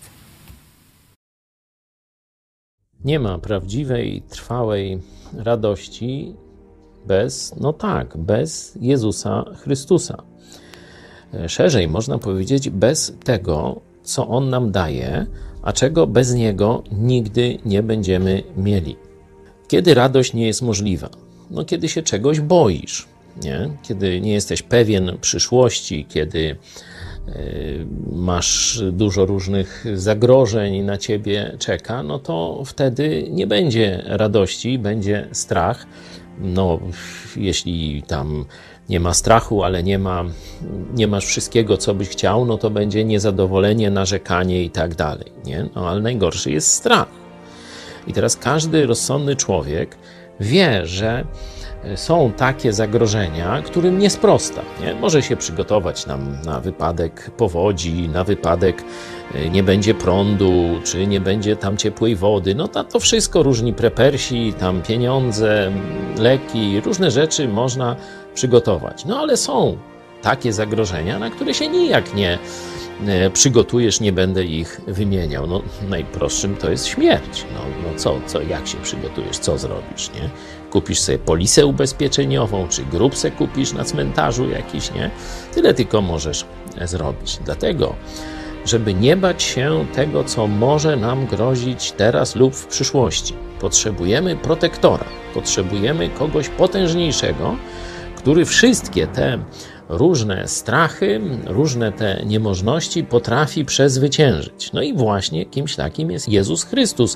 Nie ma prawdziwej, trwałej radości bez, no tak, bez Jezusa Chrystusa. Szerzej można powiedzieć, bez tego, co On nam daje, a czego bez Niego nigdy nie będziemy mieli. Kiedy radość nie jest możliwa? No kiedy się czegoś boisz. Nie? Kiedy nie jesteś pewien przyszłości, kiedy y, masz dużo różnych zagrożeń na ciebie czeka, no to wtedy nie będzie radości, będzie strach. No, jeśli tam nie ma strachu, ale nie ma, nie masz wszystkiego, co byś chciał, no to będzie niezadowolenie, narzekanie i tak dalej. Nie? No, ale najgorszy jest strach. I teraz każdy rozsądny człowiek wie, że są takie zagrożenia, którym nie sprosta. Nie? Może się przygotować nam na wypadek powodzi, na wypadek nie będzie prądu, czy nie będzie tam ciepłej wody. No to, to wszystko różni prepersi, tam pieniądze, leki, różne rzeczy można przygotować. No ale są takie zagrożenia, na które się nijak nie przygotujesz, nie będę ich wymieniał. No najprostszym to jest śmierć. No, no co, co, jak się przygotujesz, co zrobisz, nie? Kupisz sobie polisę ubezpieczeniową, czy grób se kupisz na cmentarzu jakiś, nie? Tyle tylko możesz zrobić. Dlatego, żeby nie bać się tego, co może nam grozić teraz lub w przyszłości, potrzebujemy protektora, potrzebujemy kogoś potężniejszego, który wszystkie te różne strachy, różne te niemożności potrafi przezwyciężyć. No i właśnie kimś takim jest Jezus Chrystus,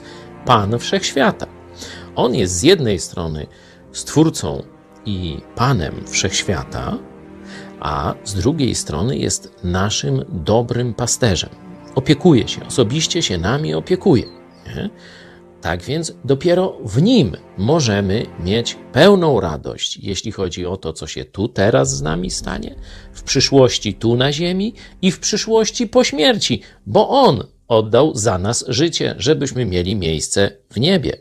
Pan Wszechświata. On jest z jednej strony Stwórcą i Panem Wszechświata, a z drugiej strony jest naszym dobrym pasterzem. Opiekuje się, osobiście się nami opiekuje. Nie? Tak więc dopiero w Nim możemy mieć pełną radość, jeśli chodzi o to, co się tu teraz z nami stanie, w przyszłości tu na ziemi i w przyszłości po śmierci, bo On oddał za nas życie, żebyśmy mieli miejsce w niebie.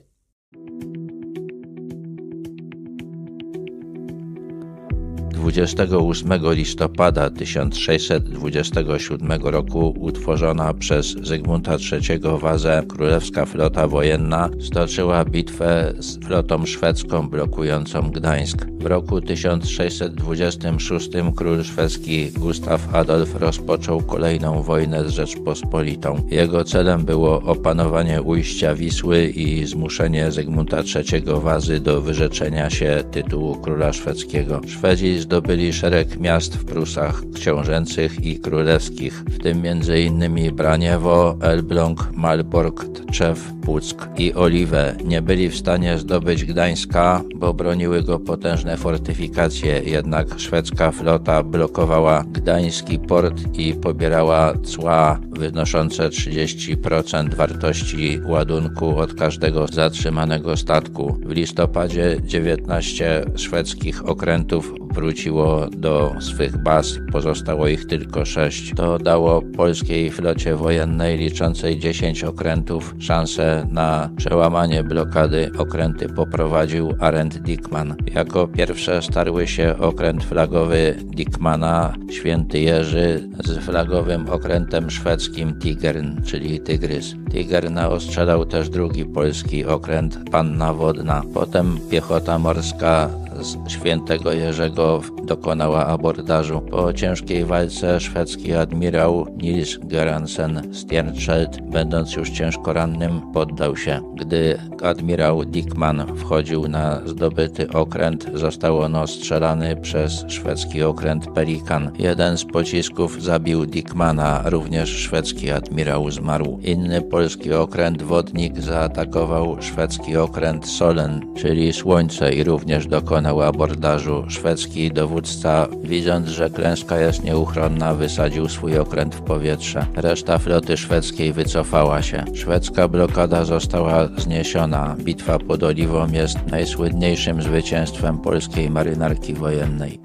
dwudziestego ósmego listopada tysiąc sześćset dwudziestego siódmego roku utworzona przez Zygmunta trzeciego Wazę Królewska Flota Wojenna stoczyła bitwę z flotą szwedzką blokującą Gdańsk. W roku tysiąc sześćset dwudziestym szóstym król szwedzki Gustaw Adolf rozpoczął kolejną wojnę z Rzeczpospolitą. Jego celem było opanowanie ujścia Wisły i zmuszenie Zygmunta trzeciego Wazy do wyrzeczenia się tytułu króla szwedzkiego. Szwedzi zdobyli szereg miast w Prusach książęcych i królewskich, w tym między innymi Braniewo, Elbląg, Malbork, Tczew, Puck i Oliwę. Nie byli w stanie zdobyć Gdańska, bo broniły go potężne fortyfikacje, jednak szwedzka flota blokowała gdański port i pobierała cła wynoszące trzydzieści procent wartości ładunku od każdego zatrzymanego statku. W listopadzie dziewiętnaście szwedzkich okrętów wróciło do swych baz, pozostało ich tylko sześć. To dało polskiej flocie wojennej liczącej dziesięć okrętów szansę na przełamanie blokady. Okręty poprowadził Arend Dickman. Jako pierwsze starły się okręt flagowy Dickmana, Święty Jerzy, z flagowym okrętem szwedzkim Tigern, czyli Tygrys. Tigern ostrzelał też drugi polski okręt Panna Wodna. Potem piechota morska z Świętego Jerzego dokonała abordażu. Po ciężkiej walce szwedzki admirał Nils Göransen Stjernskjöld, będąc już ciężko rannym, poddał się. Gdy admirał Dickman wchodził na zdobyty okręt, został on ostrzelany przez szwedzki okręt Pelikan. Jeden z pocisków zabił Dickmana, również szwedzki admirał zmarł. Inny polski okręt Wodnik zaatakował szwedzki okręt Solen, czyli Słońce, i również dokonał abordażu. Szwedzki dowódca, widząc, że klęska jest nieuchronna, wysadził swój okręt w powietrze. Reszta floty szwedzkiej wycofała się. Szwedzka blokada została zniesiona. Bitwa pod Oliwą jest najsłynniejszym zwycięstwem polskiej marynarki wojennej.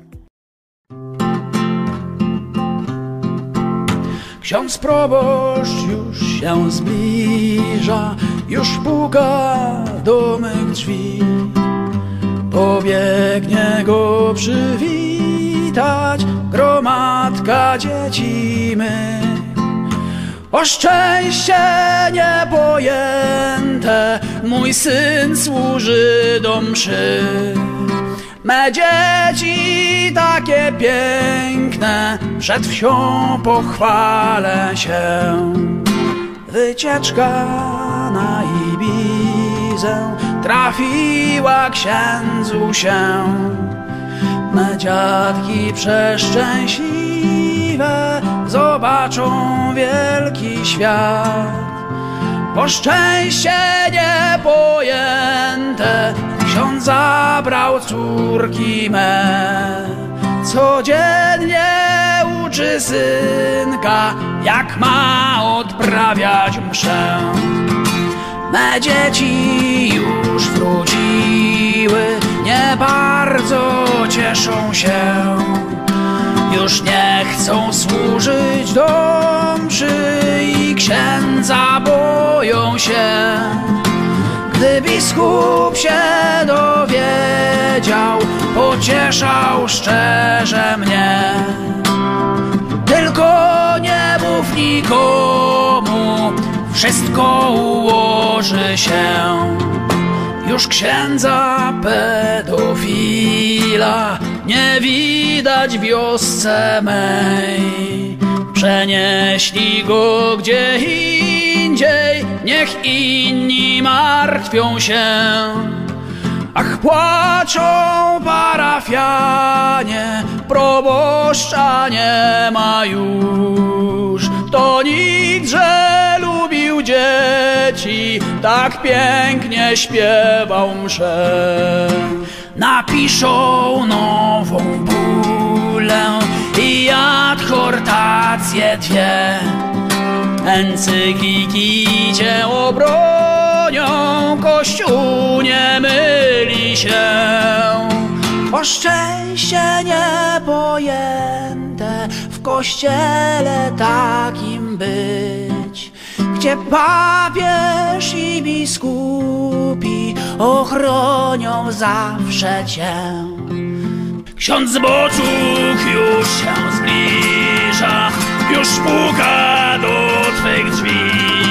Ksiądz proboszcz już się zbliża, już puka do mych drzwi. Pobiegnie go przywitać gromadka dzieci mych. O szczęście niepojęte, mój syn służy do mszy. Me dzieci takie piękne, przed wsią pochwalę się. Wycieczka na Ibizę trafiła księdzu się. Me dziadki przeszczęśliwe zobaczą wielki świat. Po szczęście niepojęte ksiądz zabrał córki me. Codziennie uczy synka, jak ma odprawiać mszę. Me dzieci już wróciły, nie bardzo cieszą się. Już nie chcą służyć do mszy i księdza boją się. Gdy biskup się dowiedział, pocieszał szczerze mnie. Tylko nie mów nikomu, wszystko ułoży się. Już księdza pedofila nie widać w wiosce mej. Przenieśli go gdzie indziej, niech inni martwią się. Ach, płaczą parafianie, proboszcza nie ma już. to nikt, że lubił dzieci, tak pięknie śpiewał mszę. Napiszą nową bulę i adhortacje dwie, encykliki cię obronią, Kościół nie myli się. O szczęście niepojęte w Kościele takim być, gdzie papież i biskupi ochronią zawsze cię. Ksiądz Boczuk już się zbliża, już puka do twych drzwi.